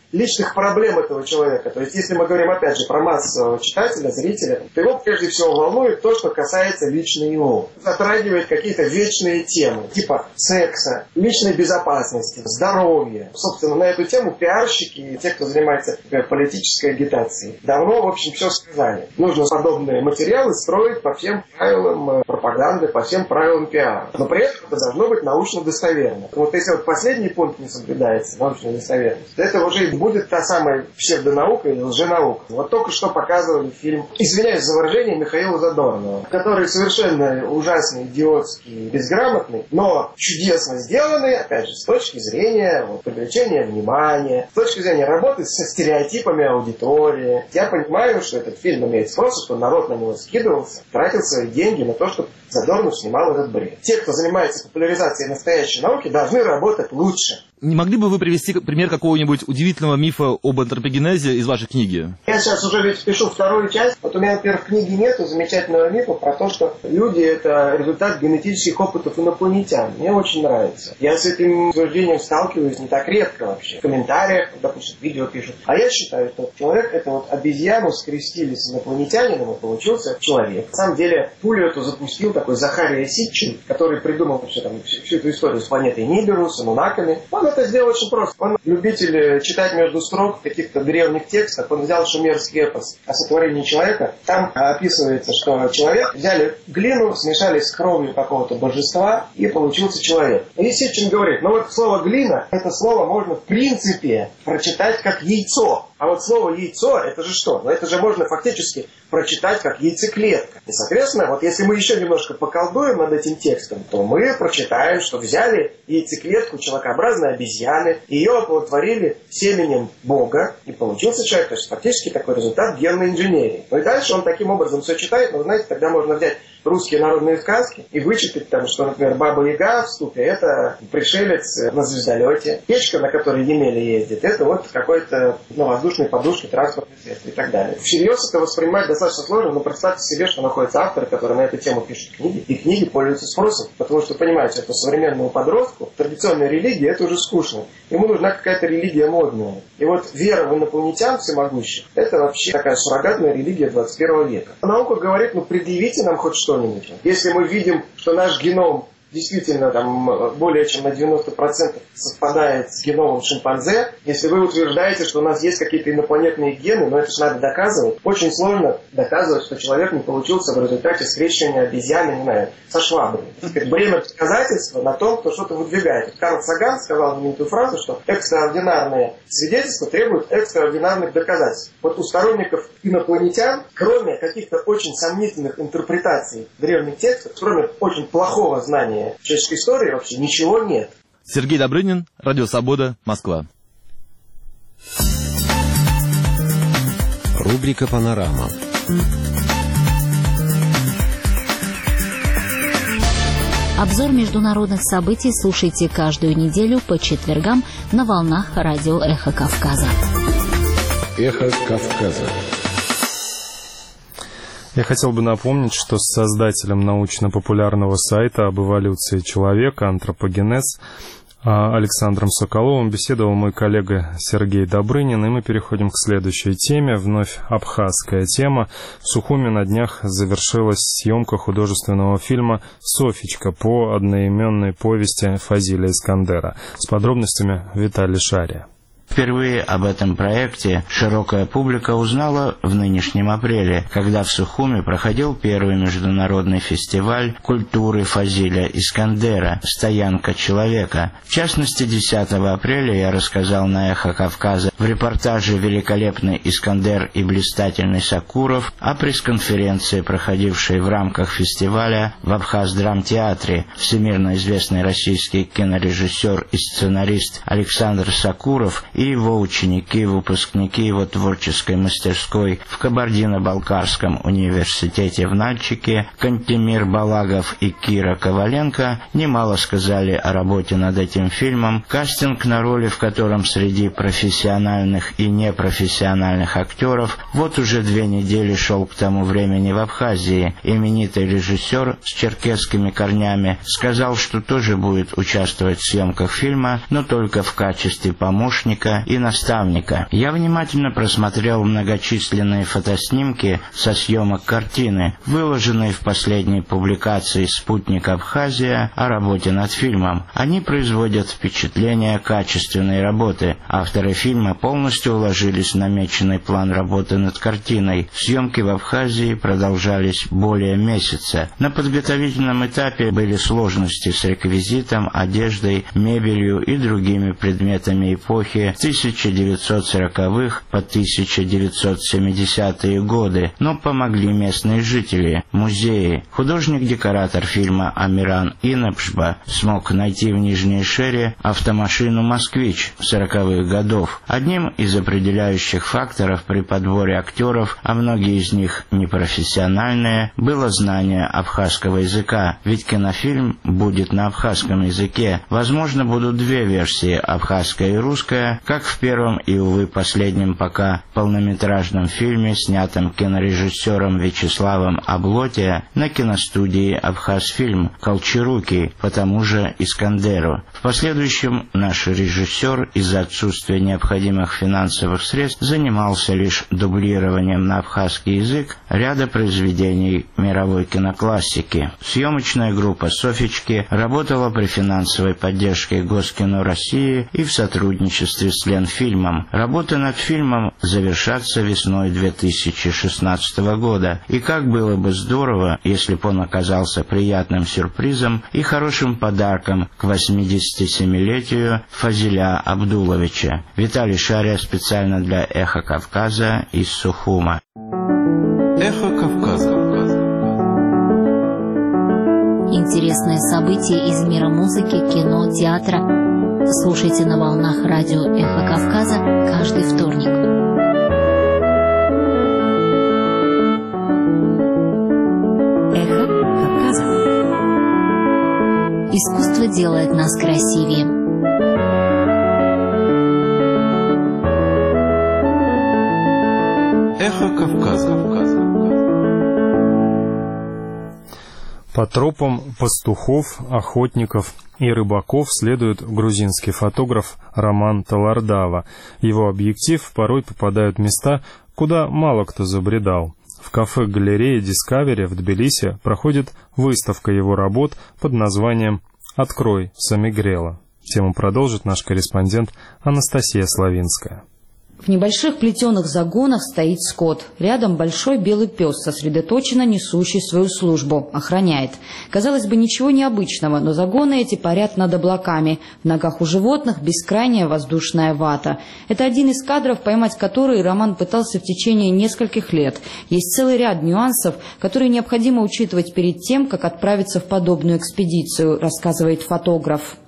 личных проблем этого человека. То есть, если мы говорим, опять же, про массового читателя, зрителя, то его прежде всего волнует то, что касается лично его. Затрагивает какие-то вечные темы, типа секса, личной безопасности, здоровья. Собственно, на эту тему пиарщики и те, кто занимается политической агитацией, давно, в общем, все сказали. Нужно подобные материалы строить по всем правилам пропаганды, по всем правилам пиара. Но при этом это должно быть научно достоверно. Вот если вот последний пункт не соблюдается, научная достоверность, то это уже будет та самая псевдонаука или лженаука. Вот только что показывали фильм, извиняюсь за выражение, Михаила Задорнова, который совершенно ужасный, идиотский, безграмотный, но чудесно сделанный, опять же, с точки зрения привлечения внимания, с точки зрения работы со стереотипами аудитории. Я понимаю, что этот фильм имеет спрос, что народ на него скидывался, тратил свои деньги на то, чтобы Задорнов снимал этот бред. Те, кто занимается популяризацией настоящей науки, должны работать лучше. Не могли бы вы привести пример какого-нибудь удивительного мифа об антропогенезе из вашей книги? Я сейчас уже ведь пишу вторую часть. Вот у меня, во-первых, в книге нету замечательного мифа про то, что люди — это результат генетических опытов инопланетян. Мне очень нравится. Я с этим утверждением сталкиваюсь не так редко вообще. В комментариях, допустим, видео пишут. А я считаю, что человек — это вот обезьяну скрестили с инопланетянином, и получился человек. На самом деле, пулю эту запустил такой Захария Ситчин, который придумал вообще там всю эту историю с планетой Нибиру, с анунаками. Он это сделал очень просто. Он любитель читать между строк каких-то древних текстов. Он взял шумерский эпос о сотворении человека. Там описывается, что человек взяли глину, смешали с кровью какого-то божества, и получился человек. И Ситчин говорит, ну вот слово глина, это слово можно в принципе прочитать как яйцо. А вот слово яйцо, это же что? Ну это же можно фактически прочитать как яйцеклетка. И, соответственно, вот если мы еще немножко поколдуем над этим текстом, то мы прочитаем, что взяли яйцеклетку человекообразной обезьяны, ее оплодотворили семенем Бога, и получился человек. То есть фактически такой результат генной инженерии. Ну и дальше он таким образом все читает, но, знаете, тогда можно взять русские народные сказки и вычитать там, что, например, Баба-Яга в ступе — это пришелец на звездолете. Печка, на которой Емеля ездит, это вот какой-то воздушной подушки, транспортное средство и так далее. Всерьез это воспринимать достаточно сложно, но представьте себе, что находятся авторы, которые на эту тему пишут книги, и книги пользуются спросом, потому что, понимаете, это современному подростку традиционная религия — это уже скучно. Ему нужна какая-то религия модная. И вот вера в инопланетян всемогущих — это вообще такая суррогатная религия 21 века. Наука говорит, ну предъявите нам хоть что-нибудь. Если мы видим, что наш геном действительно там более чем на 90% совпадает с геномом шимпанзе, если вы утверждаете, что у нас есть какие-то инопланетные гены, но это же надо доказывать. Очень сложно доказывать, что человек не получился в результате скрещивания обезьяны, не знаю, со шваброй. Бремя доказательства на том, кто что-то выдвигает. Карл Саган сказал знаменитую фразу, что экстраординарные свидетельства требуют экстраординарных доказательств. Вот у сторонников инопланетян, кроме каких-то очень сомнительных интерпретаций древних текстов, кроме очень плохого знания человеческой истории, вообще ничего нет. Сергей Добрынин, Радио Свобода, Москва. Рубрика «Панорама». Обзор международных событий слушайте каждую неделю по четвергам на волнах радио «Эхо Кавказа». «Эхо Кавказа». Я хотел бы напомнить, что с создателем научно-популярного сайта об эволюции человека «Антропогенез» Александром Соколовым беседовал мой коллега Сергей Добрынин, и мы переходим к следующей теме, вновь абхазская тема. В Сухуми на днях завершилась съемка художественного фильма «Софичка» по одноименной повести Фазиля Искандера. С подробностями Виталий Шария. Впервые об этом проекте широкая публика узнала в нынешнем апреле, когда в Сухуми проходил первый международный фестиваль культуры Фазиля Искандера «Стоянка человека». В частности, 10 апреля я рассказал на «Эхо Кавказа» в репортаже «Великолепный Искандер и блистательный Сакуров» о пресс-конференции, проходившей в рамках фестиваля в Абхаз-драмтеатре. Всемирно известный российский кинорежиссер и сценарист Александр Сакуров и его ученики, выпускники его творческой мастерской в Кабардино-Балкарском университете в Нальчике, Кантемир Балагов и Кира Коваленко немало сказали о работе над этим фильмом, кастинг на роли в котором среди профессиональных и непрофессиональных актеров вот уже 2 недели шел к тому времени в Абхазии. Именитый режиссер с черкесскими корнями сказал, что тоже будет участвовать в съемках фильма, но только в качестве помощника гида и наставника. Я внимательно просмотрел многочисленные фотоснимки со съемок картины, выложенные в последней публикации «Спутник Абхазия» о работе над фильмом. Они производят впечатление качественной работы. Авторы фильма полностью уложились в намеченный план работы над картиной. Съемки в Абхазии продолжались более месяца. На подготовительном этапе были сложности с реквизитом, одеждой, мебелью и другими предметами эпохи 1940-х по 1970-е годы, но помогли местные жители, музеи. Художник-декоратор фильма Амиран Инапшба смог найти в Нижней Шере автомашину «Москвич» 40-х годов. Одним из определяющих факторов при подборе актеров, а многие из них непрофессиональные, было знание абхазского языка, ведь кинофильм будет на абхазском языке. Возможно, будут две версии, абхазская и русская, как в первом и, увы, последнем пока полнометражном фильме, снятом кинорежиссером Вячеславом Облотия на киностудии «Абхазфильм» «Колчаруки» по тому же Искандеру. В последующем наш режиссер из-за отсутствия необходимых финансовых средств занимался лишь дублированием на абхазский язык ряда произведений мировой киноклассики. Съемочная группа «Софички» работала при финансовой поддержке Госкино России и в сотрудничестве с Ленфильмом. Работы над фильмом завершатся весной 2016 года, и как было бы здорово, если бы он оказался приятным сюрпризом и хорошим подарком к 87-летию Фазиля Абдуловича. Виталий Шария специально для «Эхо Кавказа» из Сухума. Эхо Кавказа. Интересные события из мира музыки, кино, театра. Слушайте на волнах радио «Эхо Кавказа» каждый вторник. Эхо Кавказа. Искусство делает нас красивее. Эхо Кавказа. По тропам пастухов, охотников и рыбаков следует грузинский фотограф Роман Талардава. Его объектив порой попадают в места, куда мало кто забредал. В кафе-галерее Discovery в Тбилиси проходит выставка его работ под названием «Открой Самигрела». Тему продолжит наш корреспондент Анастасия Славинская. В небольших плетеных загонах стоит скот. Рядом большой белый пес, сосредоточенно несущий свою службу, охраняет. Казалось бы, ничего необычного, но загоны эти парят над облаками. В ногах у животных бескрайняя воздушная вата. Это один из кадров, поймать который Роман пытался в течение нескольких лет. Есть целый ряд нюансов, которые необходимо учитывать перед тем, как отправиться в подобную экспедицию, рассказывает фотограф.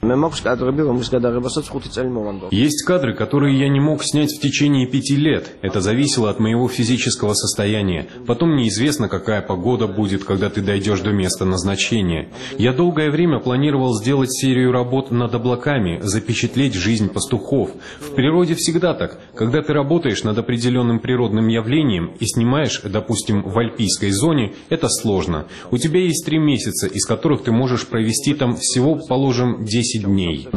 Есть кадры, которые я не мог снять в течение 5 лет. Это зависело от моего физического состояния. Потом неизвестно, какая погода будет, когда ты дойдешь до места назначения. Я долгое время планировал сделать серию работ над облаками, запечатлеть жизнь пастухов. В природе всегда так. Когда ты работаешь над определенным природным явлением и снимаешь, допустим, в альпийской зоне, это сложно. У тебя есть 3 месяца, из которых ты можешь провести там всего, положим, 10 дней.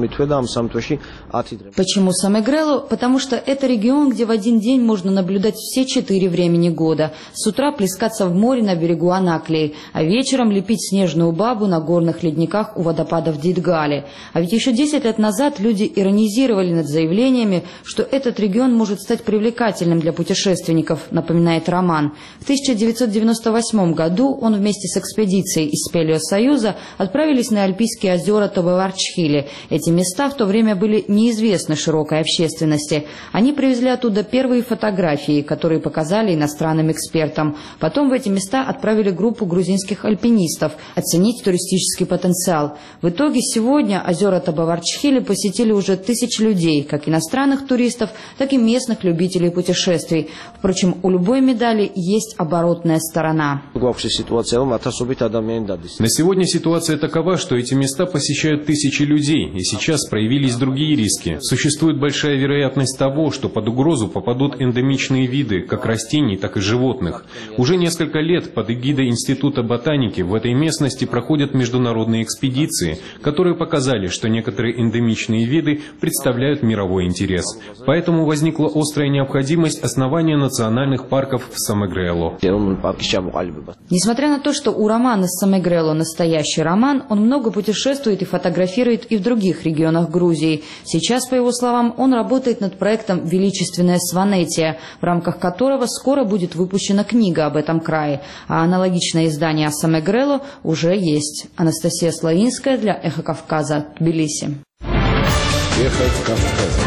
Почему Самигрелу? Потому что это регион, где в один день можно наблюдать все 4 времени года. С утра плескаться в море на берегу Анаклии, а вечером лепить снежную бабу на горных ледниках у водопадов Дидгали. А ведь еще 10 лет назад люди иронизировали над заявлениями, что этот регион может стать привлекательным для путешественников, напоминает Роман. В 1998 году он вместе с экспедицией из Спелеосоюза отправились на Альпийские озера Тобе-Варчхили. Эти места в то время были неизвестны широкой общественности. Они привезли оттуда первые фотографии, которые показали иностранным экспертам. Потом в эти места отправили группу грузинских альпинистов оценить туристический потенциал. В итоге сегодня озера Тобе-Варчхили посетили уже 1000 людей, как иностранных туристов, так и местных любителей путешествий. Впрочем, у любой медали есть оборотная сторона. На сегодня ситуация такова, что эти места посещают тысячи людей, и сейчас проявились другие риски. Существует большая вероятность того, что под угрозу попадут эндемичные виды, как растений, так и животных. Уже несколько лет под эгидой Института ботаники в этой местности проходят международные экспедиции, которые показали, что некоторые эндемичные виды представляют мировой интерес. Поэтому возникла острая необходимость основания национальных парков в Самегрело. Несмотря на то, что у романа «Самегрело» настоящий роман, он много путешествует и фотографирует и в других регионах Грузии. Сейчас, по его словам, он работает над проектом «Величественная Сванетия», в рамках которого скоро будет выпущена книга об этом крае, а аналогичное издание о Самегрело уже есть. Анастасия Славинская для «Эхо Кавказа», Тбилиси. «Эхо Кавказа».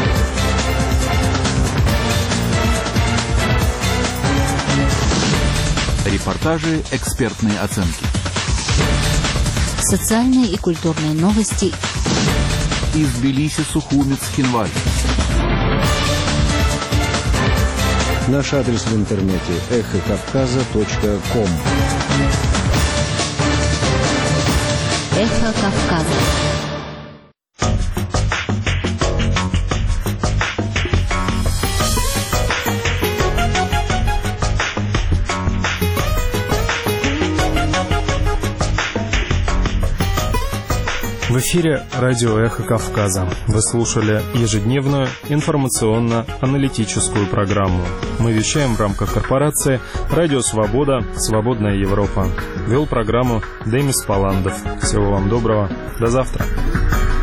Репортажи, экспертные оценки. Социальные и культурные новости. Из Тбилиси, Сухумец, Хинваль. Наш адрес в интернете эхокавказа.ком. Эхо Кавказа. В эфире радио «Эхо Кавказа». Вы слушали ежедневную информационно-аналитическую программу. Мы вещаем в рамках корпорации «Радио Свобода. Свободная Европа». Вел программу Демис Паландов. Всего вам доброго. До завтра.